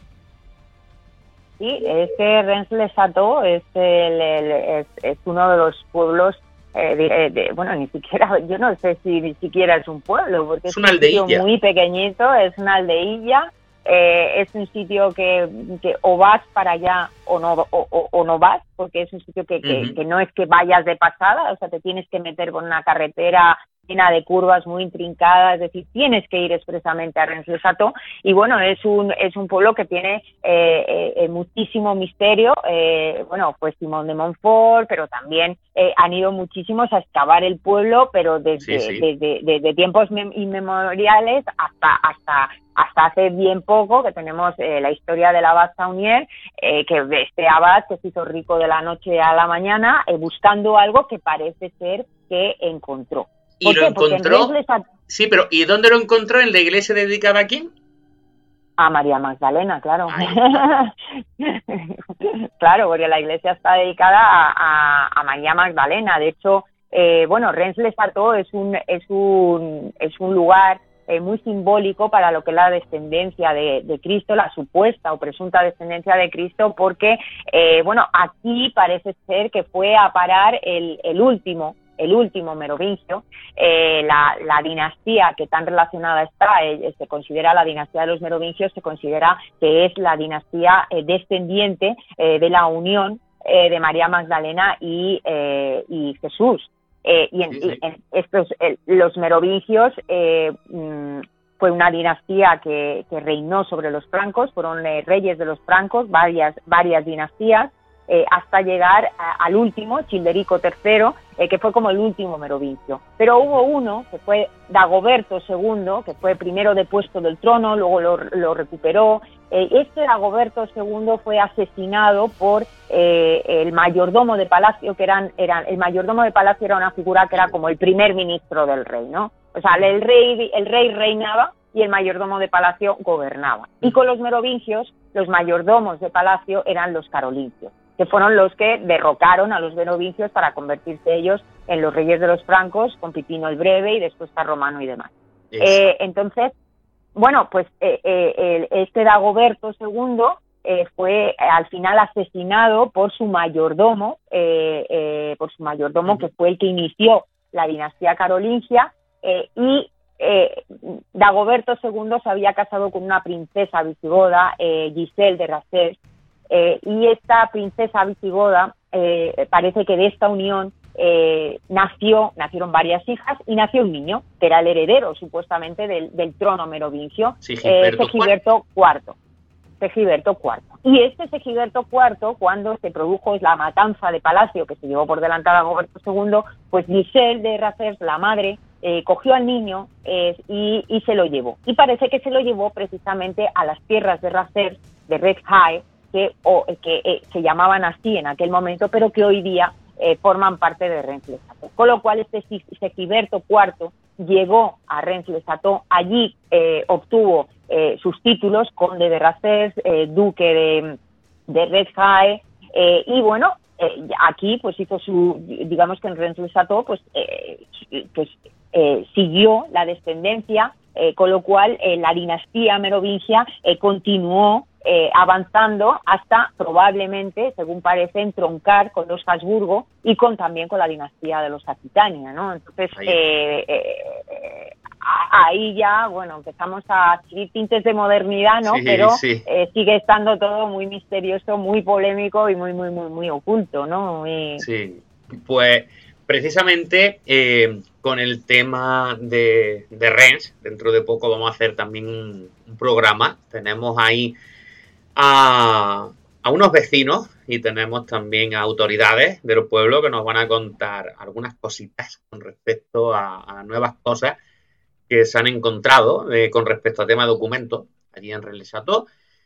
Sí, es que Rennes-le-Château es uno de los pueblos, bueno, ni siquiera, yo no sé si ni siquiera es un pueblo, porque es una aldeilla muy pequeñito, es una aldeilla, es un sitio que o vas para allá o no vas, porque es un sitio que no es que vayas de pasada, o sea, te tienes que meter con una carretera llena de curvas muy intrincadas, es decir, tienes que ir expresamente a Rennes-le-Château. Y bueno, es un pueblo que tiene muchísimo misterio. Bueno, pues Simón de Montfort, pero también han ido muchísimos a excavar el pueblo, pero desde tiempos inmemoriales hasta hace bien poco, que tenemos la historia del abad Saunier, que este abad que se hizo rico de la noche a la mañana buscando algo que parece ser que encontró. ¿Y lo encontró? Sí, pero ¿y dónde lo encontró? ¿En la iglesia dedicada a quién? A María Magdalena, claro. Claro, porque la iglesia está dedicada a María Magdalena. De hecho, bueno, Rennes-le-Château es un lugar muy simbólico para lo que es la descendencia de Cristo, la supuesta o presunta descendencia de Cristo, porque, bueno, aquí parece ser que fue a parar el último merovingio, la dinastía que tan relacionada está, se considera la dinastía de los merovingios, se considera que es la dinastía descendiente de la unión de María Magdalena y Jesús. Los merovingios fue una dinastía que reinó sobre los francos, fueron reyes de los francos, varias dinastías, hasta llegar al último, Childerico III, que fue como el último merovingio. Pero hubo uno, que fue Dagoberto II, que fue primero depuesto del trono, luego lo recuperó. Este Dagoberto II fue asesinado por el mayordomo de palacio, el mayordomo de palacio era una figura que era como el primer ministro del rey, ¿no? O sea, el rey reinaba y el mayordomo de palacio gobernaba. Y con los merovingios, los mayordomos de palacio eran los carolingios, que fueron los que derrocaron a los merovingios para convertirse ellos en los reyes de los francos, con Pipino el Breve y después Carlomagno y demás. Entonces, bueno, pues este Dagoberto II fue al final asesinado por su mayordomo, que fue el que inició la dinastía carolingia, y Dagoberto II se había casado con una princesa visigoda, Giselle de Rassés, y esta princesa visigoda, parece que de esta unión nacieron varias hijas y nació un niño, que era el heredero supuestamente del trono merovingio, Sigiberto IV. Y este Sigiberto IV, cuando se produjo la matanza de Palacio, que se llevó por delante a Dagoberto II, pues Giselle de Rassés, la madre, cogió al niño y se lo llevó. Y parece que se lo llevó precisamente a las tierras de Rassés, de Redhae, que se llamaban así en aquel momento, pero que hoy día forman parte de Rennes-le-Château. Con lo cual este Sigiberto IV llegó a Rennes-le-Château, allí obtuvo sus títulos, conde de Rassés, duque de Redhae, y bueno, aquí pues hizo digamos que en Rennes-le-Château siguió la descendencia, con lo cual la dinastía merovingia continuó avanzando hasta probablemente, según parece, entroncar con los Habsburgo y también con la dinastía de los Aquitania, ¿no? Entonces ahí ya, bueno, empezamos a adquirir tintes de modernidad, ¿no? Sí, pero sí. Sigue estando todo muy misterioso, muy polémico y muy oculto, ¿no? Sí, pues precisamente con el tema de Rennes, dentro de poco vamos a hacer también un programa. Tenemos ahí a unos vecinos y tenemos también a autoridades del pueblo que nos van a contar algunas cositas con respecto a nuevas cosas que se han encontrado con respecto a tema de documentos allí en Rennes-le-Château.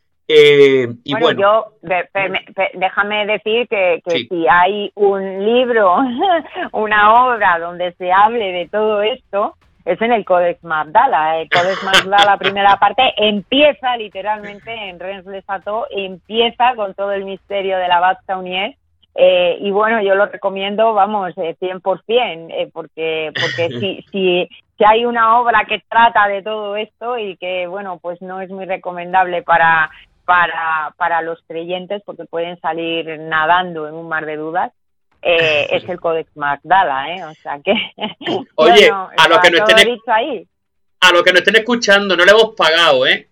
Yo déjame decir que sí. Si hay un libro, una obra donde se hable de todo esto, es en el Codex Magdala. El Codex Magdala, la primera parte, empieza literalmente en Rennes-le-Château, empieza con todo el misterio de la Abad Saunier. Y bueno, yo lo recomiendo, 100%, porque si hay una obra que trata de todo esto y que, bueno, pues no es muy recomendable para los creyentes porque pueden salir nadando en un mar de dudas, es el Codex Magdala, o sea que... Oye, bueno, a los que no estén dicho ahí. A los que no estén escuchando, no le hemos pagado, ¿eh?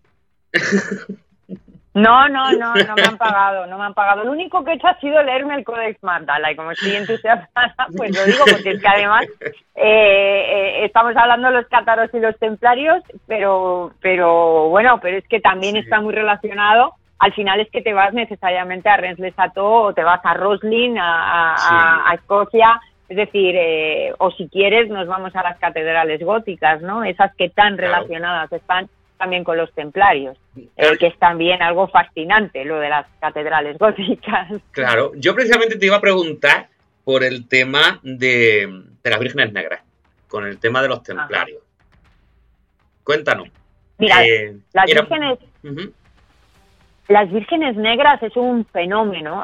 No me han pagado. Lo único que he hecho ha sido leerme el Codex Magdala y como estoy entusiasmada, pues lo digo porque es que además estamos hablando de los cátaros y los templarios, pero es que también está muy relacionado. Al final es que te vas necesariamente a Rennes-le-Château o te vas a Roslin, a Escocia, es decir, o si quieres nos vamos a las catedrales góticas, ¿no? Esas que tan relacionadas están también con los templarios, que es también algo fascinante lo de las catedrales góticas. Claro, yo precisamente te iba a preguntar por el tema de las vírgenes negras, con el tema de los templarios. Ajá. Cuéntanos. Mira, las vírgenes negras es un fenómeno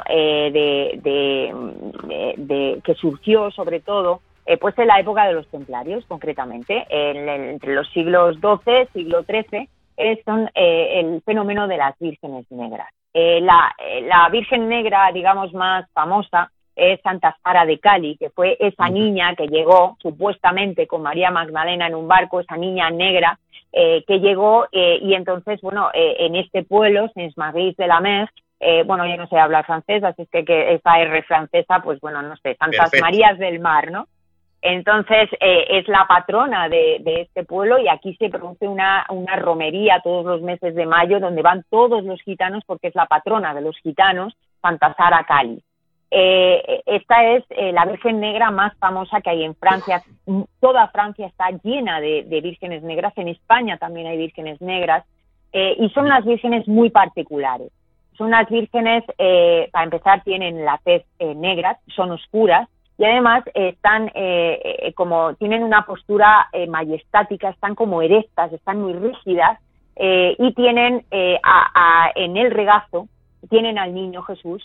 que surgió sobre todo pues en la época de los templarios, concretamente, entre los siglos XII, siglo XIII, son el fenómeno de las vírgenes negras. La virgen negra, digamos, más famosa es Santa Sara de Cali, que fue esa niña que llegó supuestamente con María Magdalena en un barco, esa niña negra que llegó y entonces, bueno, en este pueblo, Saint-Marguerite-de-la-Mer, yo no sé hablar francés, así es que esa R francesa, pues bueno, no sé, Santas Perfecto. Marías del Mar, ¿no? Entonces es la patrona de este pueblo y aquí se produce una romería todos los meses de mayo donde van todos los gitanos porque es la patrona de los gitanos, Santa Sara Cali. Esta es la Virgen Negra más famosa que hay en Francia. Toda Francia está llena de vírgenes negras. En España también hay vírgenes negras y son unas vírgenes muy particulares. Son unas vírgenes, para empezar, tienen la tez negra, son oscuras y además están como tienen una postura majestática, están como erectas, están muy rígidas y tienen en el regazo tienen al niño Jesús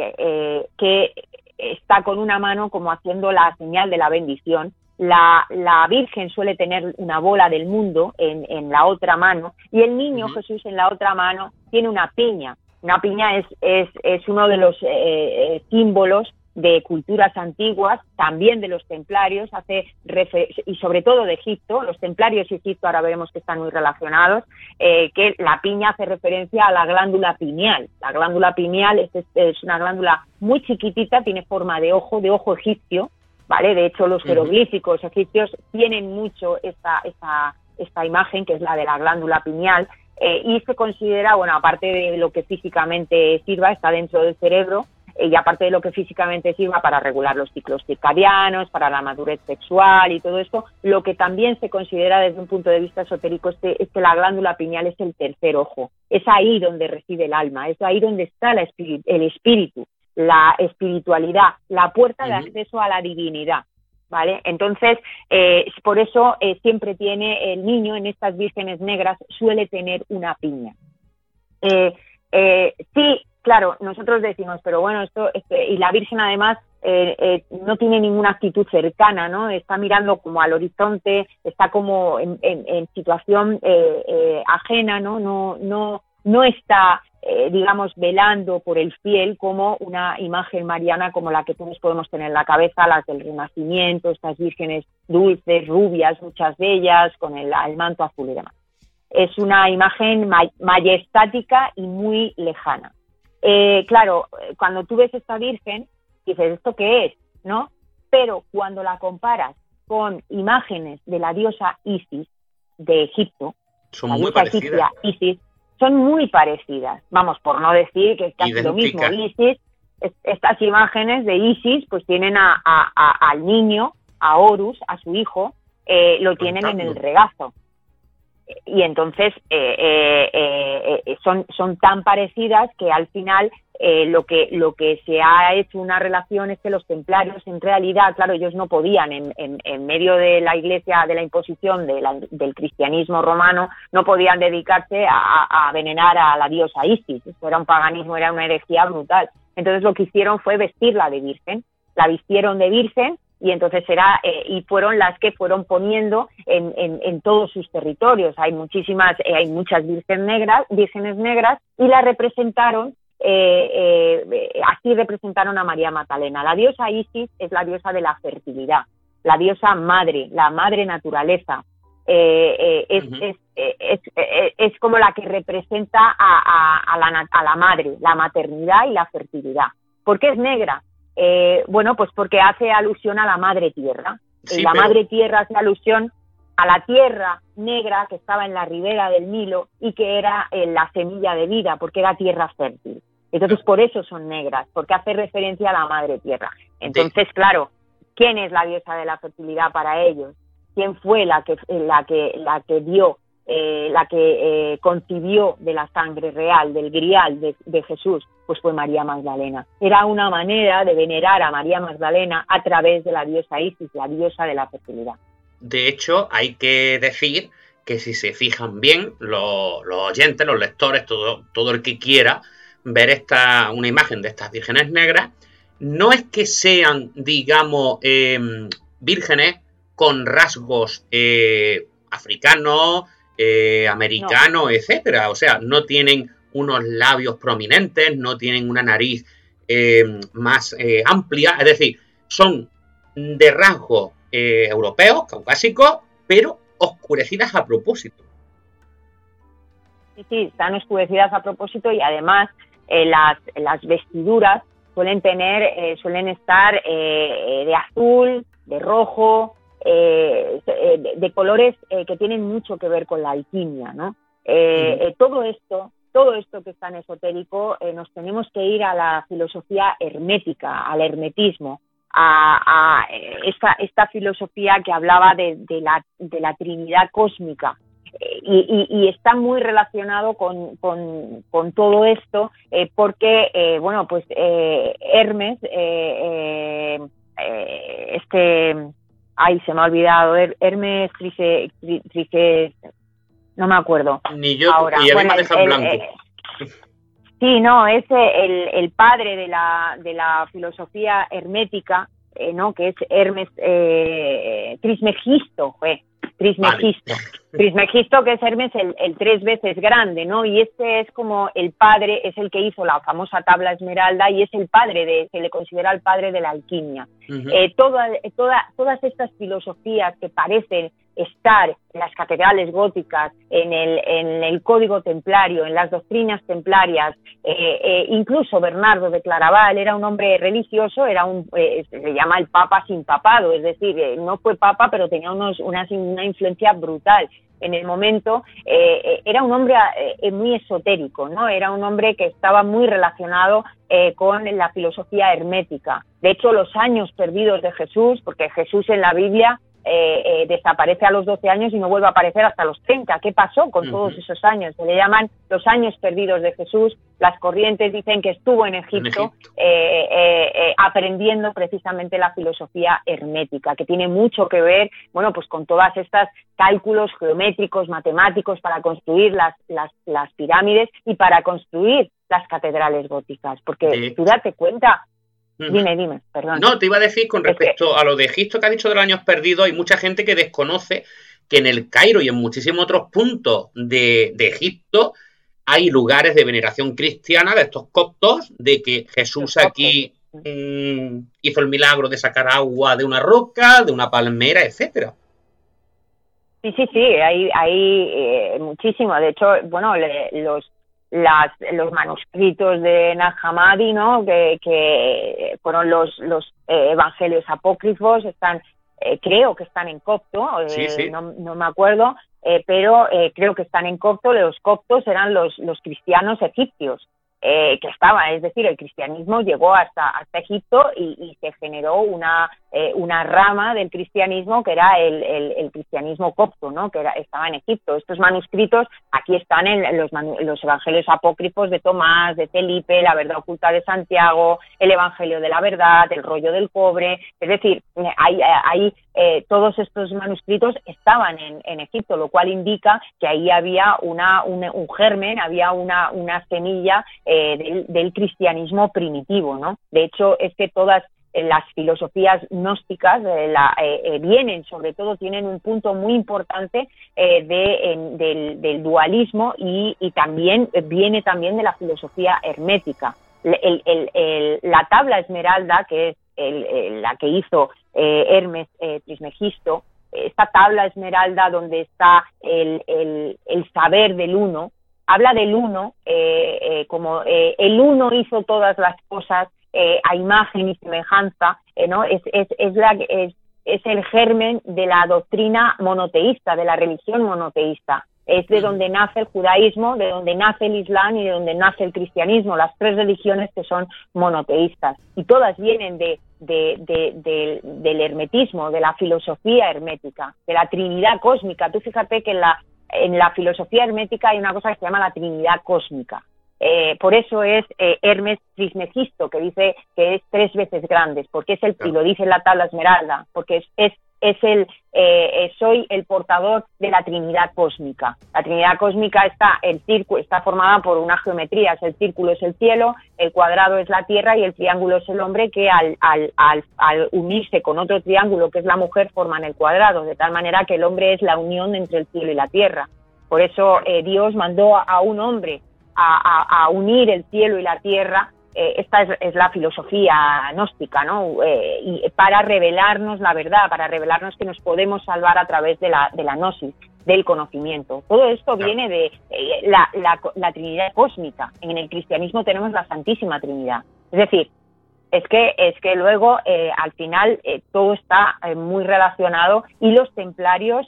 que está con una mano como haciendo la señal de la bendición. La Virgen suele tener una bola del mundo en la otra mano y el niño Jesús en la otra mano tiene una piña. Una piña es uno de los símbolos de culturas antiguas, también de los templarios, y sobre todo de Egipto. Los templarios y Egipto ahora veremos que están muy relacionados, que la piña hace referencia a la glándula pineal. La glándula pineal es una glándula muy chiquitita, tiene forma de ojo egipcio, ¿vale? De hecho, los jeroglíficos egipcios tienen mucho esta imagen, que es la de la glándula pineal, y se considera, bueno, aparte de lo que físicamente sirva, está dentro del cerebro, y aparte de lo que físicamente sirva para regular los ciclos circadianos, para la madurez sexual y todo esto, lo que también se considera desde un punto de vista esotérico es que la glándula pineal es el tercer ojo. Es ahí donde reside el alma, es ahí donde está el espíritu, la espiritualidad, la puerta de acceso a la divinidad, ¿vale? Entonces, por eso siempre tiene el niño en estas vírgenes negras, suele tener una piña. Sí, claro, nosotros decimos, pero bueno, y la Virgen además no tiene ninguna actitud cercana, ¿no? Está mirando como al horizonte, está como en situación ajena, ¿no? No está, digamos, velando por el fiel como una imagen mariana como la que todos podemos tener en la cabeza, las del Renacimiento, estas vírgenes dulces, rubias, muchas de ellas, con el manto azul y demás. Es una imagen majestática y muy lejana. Claro, cuando tú ves esta virgen, dices, ¿esto qué es? ¿No? Pero cuando la comparas con imágenes de la diosa Isis de Egipto, son muy parecidas. Isis, son muy parecidas. Vamos, por no decir que es casi idéntica. Lo mismo. Isis, estas imágenes de Isis, pues tienen al niño, a Horus, a su hijo, lo tienen en el regazo. Y entonces son tan parecidas que al final lo que se ha hecho una relación es que los templarios en realidad, claro, ellos no podían en medio de la iglesia, de la imposición del cristianismo romano, no podían dedicarse a envenenar a la diosa Isis. Esto era un paganismo, era una herejía brutal. Entonces lo que hicieron fue vestirla de virgen, la vistieron de virgen. Y entonces y fueron las que fueron poniendo en todos sus territorios. Hay muchas vírgenes negras y la representaron, así representaron a María Magdalena. La diosa Isis es la diosa de la fertilidad, la diosa madre, la madre naturaleza. Es como la que representa a la madre, la maternidad y la fertilidad. ¿Por qué es negra? Bueno, pues porque hace alusión a la madre tierra. Sí, madre tierra hace alusión a la tierra negra que estaba en la ribera del Nilo y que era la semilla de vida, porque era tierra fértil. Entonces, por eso son negras, porque hace referencia a la madre tierra. Entonces, claro, ¿quién es la diosa de la fertilidad para ellos? ¿Quién fue la que dio, la que concibió de la sangre real, del grial de Jesús? Pues fue María Magdalena. Era una manera de venerar a María Magdalena a través de la diosa Isis, la diosa de la fertilidad. De hecho, hay que decir que si se fijan bien, los oyentes, los lectores, todo el que quiera ver una imagen de estas vírgenes negras, no es que sean, digamos, vírgenes con rasgos africanos, americanos, no, etcétera. O sea, no tienen unos labios prominentes, no tienen una nariz más amplia, es decir, son de rasgos europeos, caucásicos, pero oscurecidas a propósito. Sí, están oscurecidas a propósito y además las vestiduras suelen estar de azul, de rojo, de colores que tienen mucho que ver con la alquimia, ¿no? Todo esto que es tan esotérico, nos tenemos que ir a la filosofía hermética, al hermetismo, a esta filosofía que hablaba de la Trinidad cósmica, y está muy relacionado con todo esto, porque bueno, pues Hermes, se me ha olvidado, Hermes no me acuerdo. Ni yo, ahora. Y a mí me dejan blanco. Sí, no, es el padre de la filosofía hermética, ¿no? Que es Hermes Trismegisto, Trismegisto. Vale. Trismegisto, que es Hermes el 3 veces grande, ¿no? Y este es como el padre, es el que hizo la famosa tabla esmeralda y es el padre se le considera el padre de la alquimia. Uh-huh. Todas estas filosofías que parecen estar en las catedrales góticas, en el código templario, en las doctrinas templarias, incluso Bernardo de Claraval era un hombre religioso, se llama el Papa sin papado, es decir, no fue papa, pero tenía una influencia brutal. En el momento era un hombre muy esotérico, ¿no? Era un hombre que estaba muy relacionado con la filosofía hermética. De hecho, los años perdidos de Jesús, porque Jesús en la Biblia desaparece a los 12 años y no vuelve a aparecer hasta los 30. ¿Qué pasó con todos esos años? Se le llaman los años perdidos de Jesús. Las corrientes dicen que estuvo en Egipto. Aprendiendo precisamente la filosofía hermética, que tiene mucho que ver, bueno, pues con todas estas cálculos geométricos, matemáticos para construir las pirámides y para construir las catedrales góticas, porque tú date cuenta. Dime, perdón. No, te iba a decir con respecto a lo de Egipto que has dicho de los años perdidos, hay mucha gente que desconoce que en el Cairo y en muchísimos otros puntos de Egipto hay lugares de veneración cristiana de estos coptos, de que Jesús aquí hizo el milagro de sacar agua de una roca, de una palmera, etcétera. Sí, hay muchísimo. De hecho, bueno, los manuscritos de Nag Hammadi, ¿no? Que fueron los evangelios apócrifos, están, creo que están en copto, sí. No me acuerdo, pero creo que están en copto. Los coptos eran los cristianos egipcios que estaban, es decir, el cristianismo llegó hasta Egipto y se generó una rama del cristianismo que era el cristianismo copto, ¿no? Que estaba en Egipto. Estos manuscritos aquí están en los evangelios apócrifos de Tomás, de Felipe, la verdad oculta de Santiago, el evangelio de la verdad, el rollo del cobre. Es decir, todos estos manuscritos estaban en Egipto, lo cual indica que ahí había un germen, había una semilla del cristianismo primitivo, ¿no? De hecho, es que todas las filosofías gnósticas vienen, sobre todo, tienen un punto muy importante del dualismo y también viene también de la filosofía hermética. La tabla esmeralda, que es la que hizo Hermes Trismegisto, esta tabla esmeralda donde está el saber del uno, habla del uno como el uno hizo todas las cosas a imagen y semejanza, ¿no? Es el germen de la doctrina monoteísta, de la religión monoteísta. Es de donde nace el judaísmo, de donde nace el islam y de donde nace el cristianismo, las tres religiones que son monoteístas. Y todas vienen del hermetismo, de la filosofía hermética, de la Trinidad cósmica. Tú fíjate que en la filosofía hermética hay una cosa que se llama la Trinidad cósmica. Por eso es Hermes Trismegisto, que dice que es 3 veces grandes, porque es y lo dice en la tabla esmeralda, porque soy el portador de la Trinidad cósmica. La Trinidad cósmica está formada por una geometría. El círculo es el cielo, el cuadrado es la tierra y el triángulo es el hombre, que al unirse con otro triángulo que es la mujer forman el cuadrado, de tal manera que el hombre es la unión entre el cielo y la tierra. Por eso Dios mandó a un hombre a unir el cielo y la tierra. Esta es la filosofía gnóstica, ¿no? Y para revelarnos la verdad, para revelarnos que nos podemos salvar a través de la gnosis, del conocimiento. Todo esto viene de la Trinidad cósmica. En el cristianismo tenemos la Santísima Trinidad. Es decir, es que luego al final todo está muy relacionado, y los templarios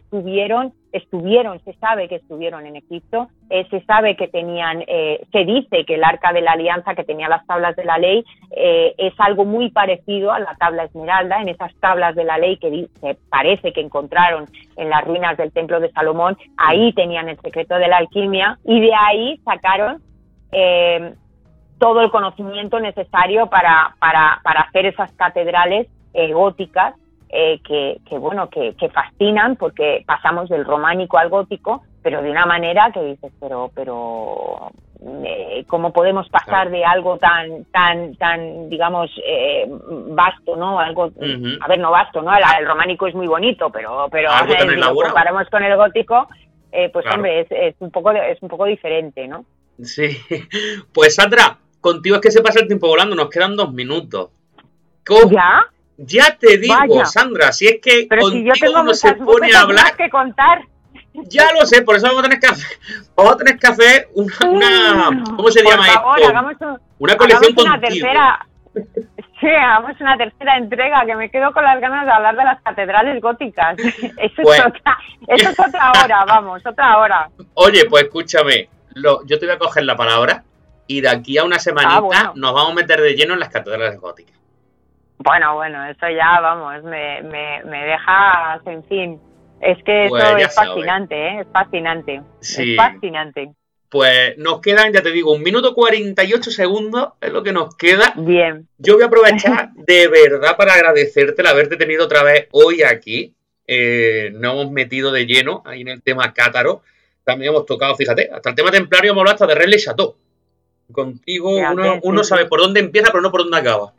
se sabe que estuvieron en Egipto, se sabe que tenían, se dice que el Arca de la Alianza, que tenía las tablas de la ley, es algo muy parecido a la tabla esmeralda. En esas tablas de la ley que parece que encontraron en las ruinas del Templo de Salomón, ahí tenían el secreto de la alquimia, y de ahí sacaron todo el conocimiento necesario para hacer esas catedrales góticas que fascinan, porque pasamos del románico al gótico, pero de una manera que dices, pero ¿cómo podemos pasar de algo tan digamos vasto, ¿no? Algo, a ver, no vasto, ¿no? El románico es muy bonito, pero si lo comparamos con el gótico, pues claro. Hombre, es un poco diferente, ¿no? Sí. Pues Sandra, contigo es que se pasa el tiempo volando, nos quedan 2 minutos. ¿Ya? Ya te digo, vaya. Sandra, si es que pero contigo si yo tengo no se pone a hablar. Que contar. Ya lo sé, por eso vamos a tener que hacer una ¿cómo se llama esto? Una colección contigo. Hagamos una tercera entrega, que me quedo con las ganas de hablar de las catedrales góticas. Eso es otra hora, vamos, otra hora. Oye, pues escúchame, yo te voy a coger la palabra y de aquí a una semanita nos vamos a meter de lleno en las catedrales góticas. Bueno, eso ya, vamos, me deja en fin. Es que Pues eso ya es sabes. fascinante, es fascinante. Sí. Es fascinante. Pues nos quedan, ya te digo, 1 minuto 48 segundos es lo que nos queda. Bien. Yo voy a aprovechar de verdad para agradecerte el haberte tenido otra vez hoy aquí. Nos hemos metido de lleno ahí en el tema cátaro. También hemos tocado, fíjate, hasta el tema templario hemos hablado hasta de Rennes le Chateau. Contigo Fíjate, uno sí, sabe sí. por dónde empieza, pero no por dónde acaba.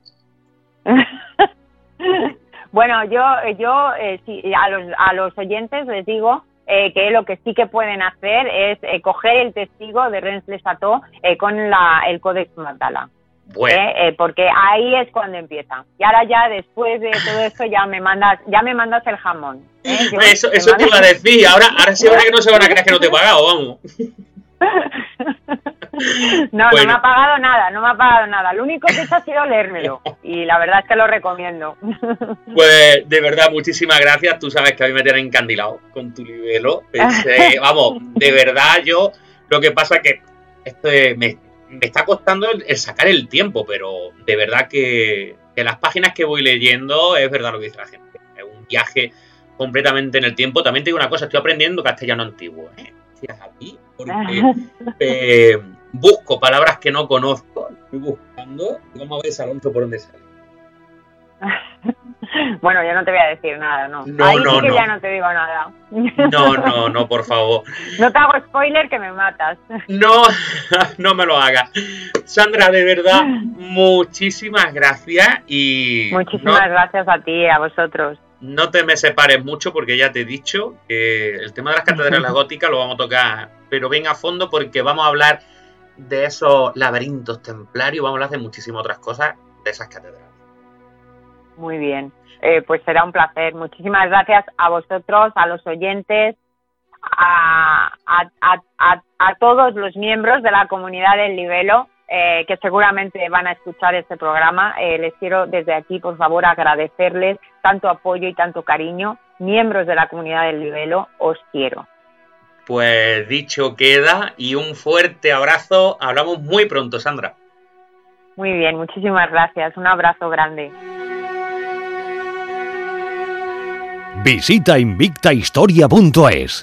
Bueno, yo sí, a los oyentes les digo que lo que sí que pueden hacer es coger el testigo de Rennes le Chateau con el Codex Magdala. Bueno. Porque ahí es cuando empieza. Y ahora ya después de todo esto ya me mandas el jamón. Eso te iba a decir. Ahora sí ahora que no se van a creer que no te he pagado, vamos. No, bueno. no me ha pagado nada. Lo único que he hecho ha sido leérmelo. Y la verdad es que lo recomiendo. Pues de verdad, muchísimas gracias. Tú sabes que a mí me tienes encandilado con tu libelo. Vamos, de verdad yo... Lo que pasa es que esto me está costando el sacar el tiempo, pero de verdad que las páginas que voy leyendo es verdad lo que dice la gente. Es un viaje completamente en el tiempo. También te digo una cosa, estoy aprendiendo castellano antiguo. Aquí, porque busco palabras que no conozco, estoy buscando, y vamos a ver, Alonso, por dónde sale. Bueno, yo no te voy a decir nada, ¿no? No, sí que ya no te digo nada. No, por favor. No te hago spoiler que me matas. No me lo hagas. Sandra, de verdad, muchísimas gracias y... Muchísimas gracias a ti, a vosotros. No te me separes mucho porque ya te he dicho que el tema de las catedrales góticas lo vamos a tocar, pero bien a fondo porque vamos a hablar de esos laberintos templarios, vamos a hablar de muchísimas otras cosas de esas catedrales. Muy bien, pues será un placer. Muchísimas gracias a vosotros, a los oyentes, a todos los miembros de la comunidad del Libelo que seguramente van a escuchar este programa. Les quiero desde aquí, por favor, agradecerles tanto apoyo y tanto cariño. Miembros de la comunidad del Libelo, os quiero. Pues dicho queda y un fuerte abrazo. Hablamos muy pronto, Sandra. Muy bien, muchísimas gracias. Un abrazo grande. Visita invictahistoria.es.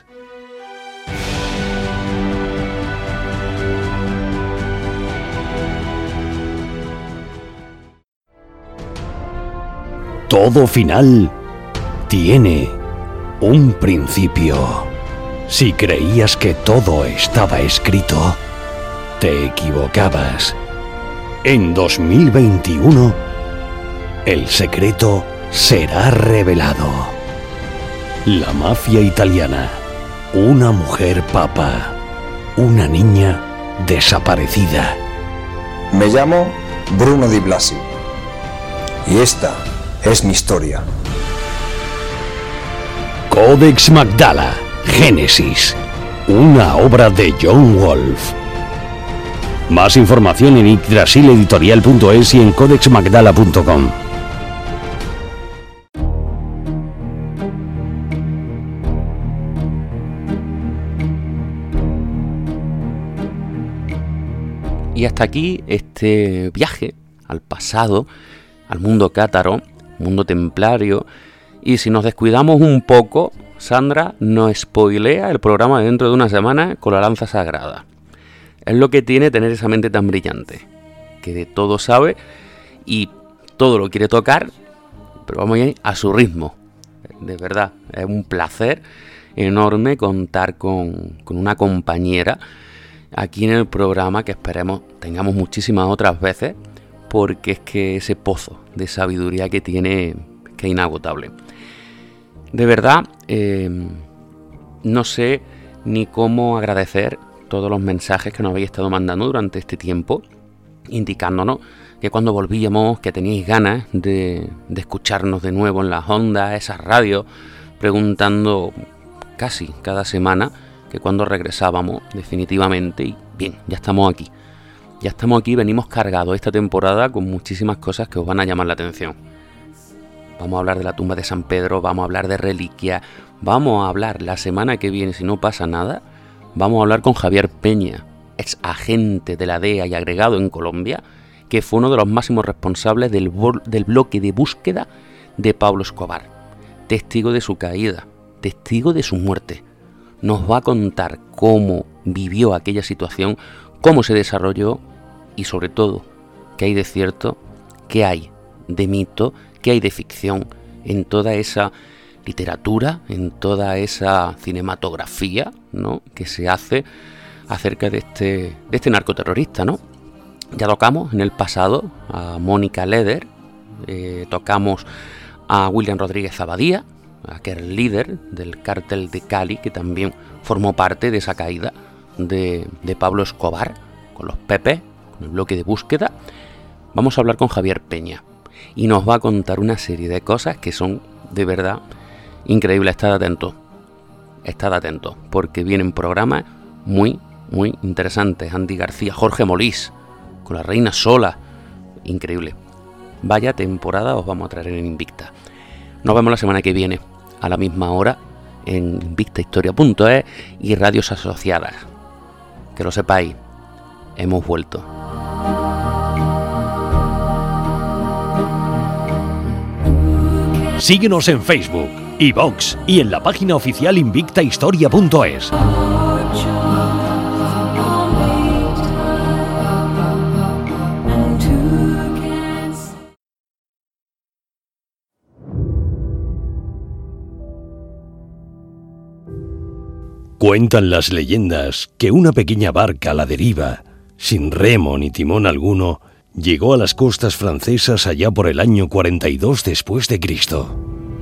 Todo final tiene un principio. Si creías que todo estaba escrito, te equivocabas. En 2021, el secreto será revelado. La mafia italiana, una mujer papa, una niña desaparecida. Me llamo Bruno Di Blasi y esta es mi historia. Codex Magdala, Génesis, una obra de John Wolfe. Más información en yggdrasileditorial.es y en codexmagdala.com. Y hasta aquí este viaje al pasado, al mundo cátaro, mundo templario. Y si nos descuidamos un poco, Sandra nos spoilea el programa de dentro de una semana con la lanza sagrada. Es lo que tiene tener esa mente tan brillante, que de todo sabe y todo lo quiere tocar, pero vamos a ir a su ritmo. De verdad, es un placer enorme contar con una compañera aquí en el programa que esperemos tengamos muchísimas otras veces, porque es que ese pozo de sabiduría que tiene que es inagotable. De verdad, no sé ni cómo agradecer todos los mensajes que nos habéis estado mandando durante este tiempo, indicándonos que cuando volvíamos, que teníais ganas de escucharnos de nuevo en las ondas, esas radios, preguntando casi cada semana que cuando regresábamos definitivamente. Y bien, ya estamos aquí. Ya estamos aquí, venimos cargados esta temporada con muchísimas cosas que os van a llamar la atención. Vamos a hablar de la tumba de San Pedro, vamos a hablar de reliquias, vamos a hablar la semana que viene, si no pasa nada, vamos a hablar con Javier Peña, ex agente de la DEA y agregado en Colombia, que fue uno de los máximos responsables del bloque de búsqueda de Pablo Escobar, testigo de su caída, testigo de su muerte. Nos va a contar cómo vivió aquella situación, cómo se desarrolló y sobre todo qué hay de cierto, qué hay de mito, qué hay de ficción en toda esa literatura, en toda esa cinematografía, ¿no?, que se hace acerca de este narcoterrorista, ¿no? Ya tocamos en el pasado a Mónica Leder, tocamos a William Rodríguez Zabadía, aquel líder del cártel de Cali, que también formó parte de esa caída de Pablo Escobar, con los Pepe, con el bloque de búsqueda. Vamos a hablar con Javier Peña y nos va a contar una serie de cosas que son de verdad increíbles. Estad atento, porque vienen programas muy interesantes. Andy García, Jorge Molís, con la Reina Sola, increíble. Vaya temporada os vamos a traer en Invicta. Nos vemos la semana que viene a la misma hora en invictahistoria.es y radios asociadas. Que lo sepáis, hemos vuelto. Síguenos en Facebook, iVoox y en la página oficial invictahistoria.es. Cuentan las leyendas que una pequeña barca a la deriva, sin remo ni timón alguno, llegó a las costas francesas allá por el año 42 después de Cristo.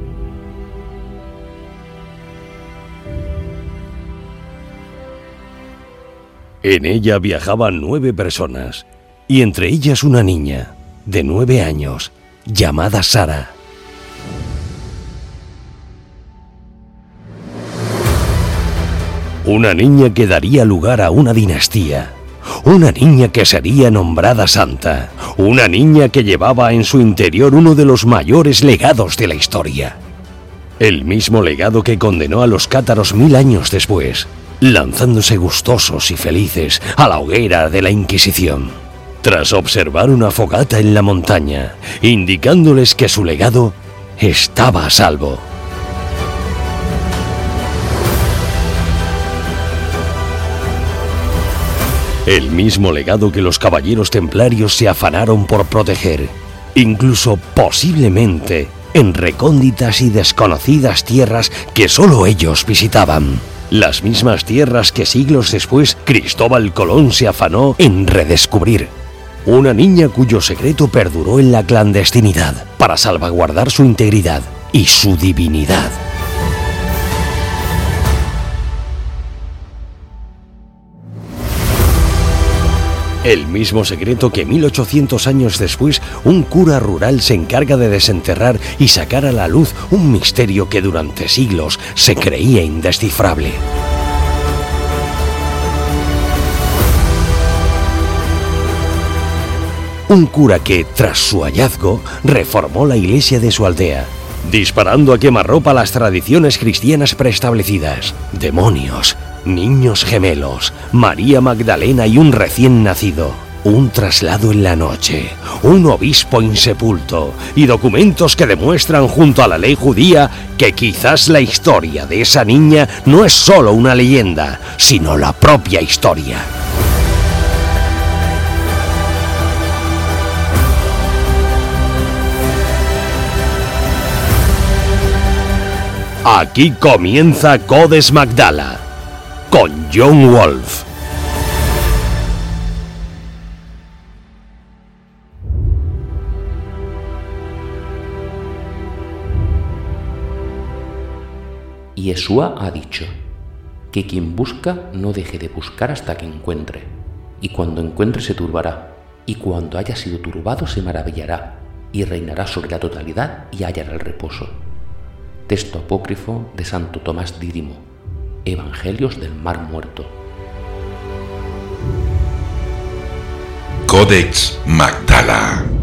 En ella viajaban 9 personas, y entre ellas una niña, de 9 años, llamada Sara. Una niña que daría lugar a una dinastía. Una niña que sería nombrada santa. Una niña que llevaba en su interior uno de los mayores legados de la historia. El mismo legado que condenó a los cátaros 1000 años después, lanzándose gustosos y felices a la hoguera de la Inquisición, tras observar una fogata en la montaña, indicándoles que su legado estaba a salvo. El mismo legado que los caballeros templarios se afanaron por proteger, incluso posiblemente en recónditas y desconocidas tierras que solo ellos visitaban. Las mismas tierras que siglos después Cristóbal Colón se afanó en redescubrir. Una niña cuyo secreto perduró en la clandestinidad para salvaguardar su integridad y su divinidad. El mismo secreto que 1800 años después un cura rural se encarga de desenterrar y sacar a la luz un misterio que durante siglos se creía indescifrable. Un cura que, tras su hallazgo, reformó la iglesia de su aldea, disparando a quemarropa las tradiciones cristianas preestablecidas. Demonios, niños gemelos, María Magdalena y un recién nacido, un traslado en la noche, un obispo insepulto y documentos que demuestran junto a la ley judía que quizás la historia de esa niña no es solo una leyenda, sino la propia historia. Aquí comienza Codes Magdala, con John Wolf. Yeshua ha dicho que quien busca no deje de buscar hasta que encuentre, y cuando encuentre se turbará, y cuando haya sido turbado se maravillará, y reinará sobre la totalidad y hallará el reposo. Texto apócrifo de Santo Tomás Dídimo, Evangelios del Mar Muerto. Codex Magdala.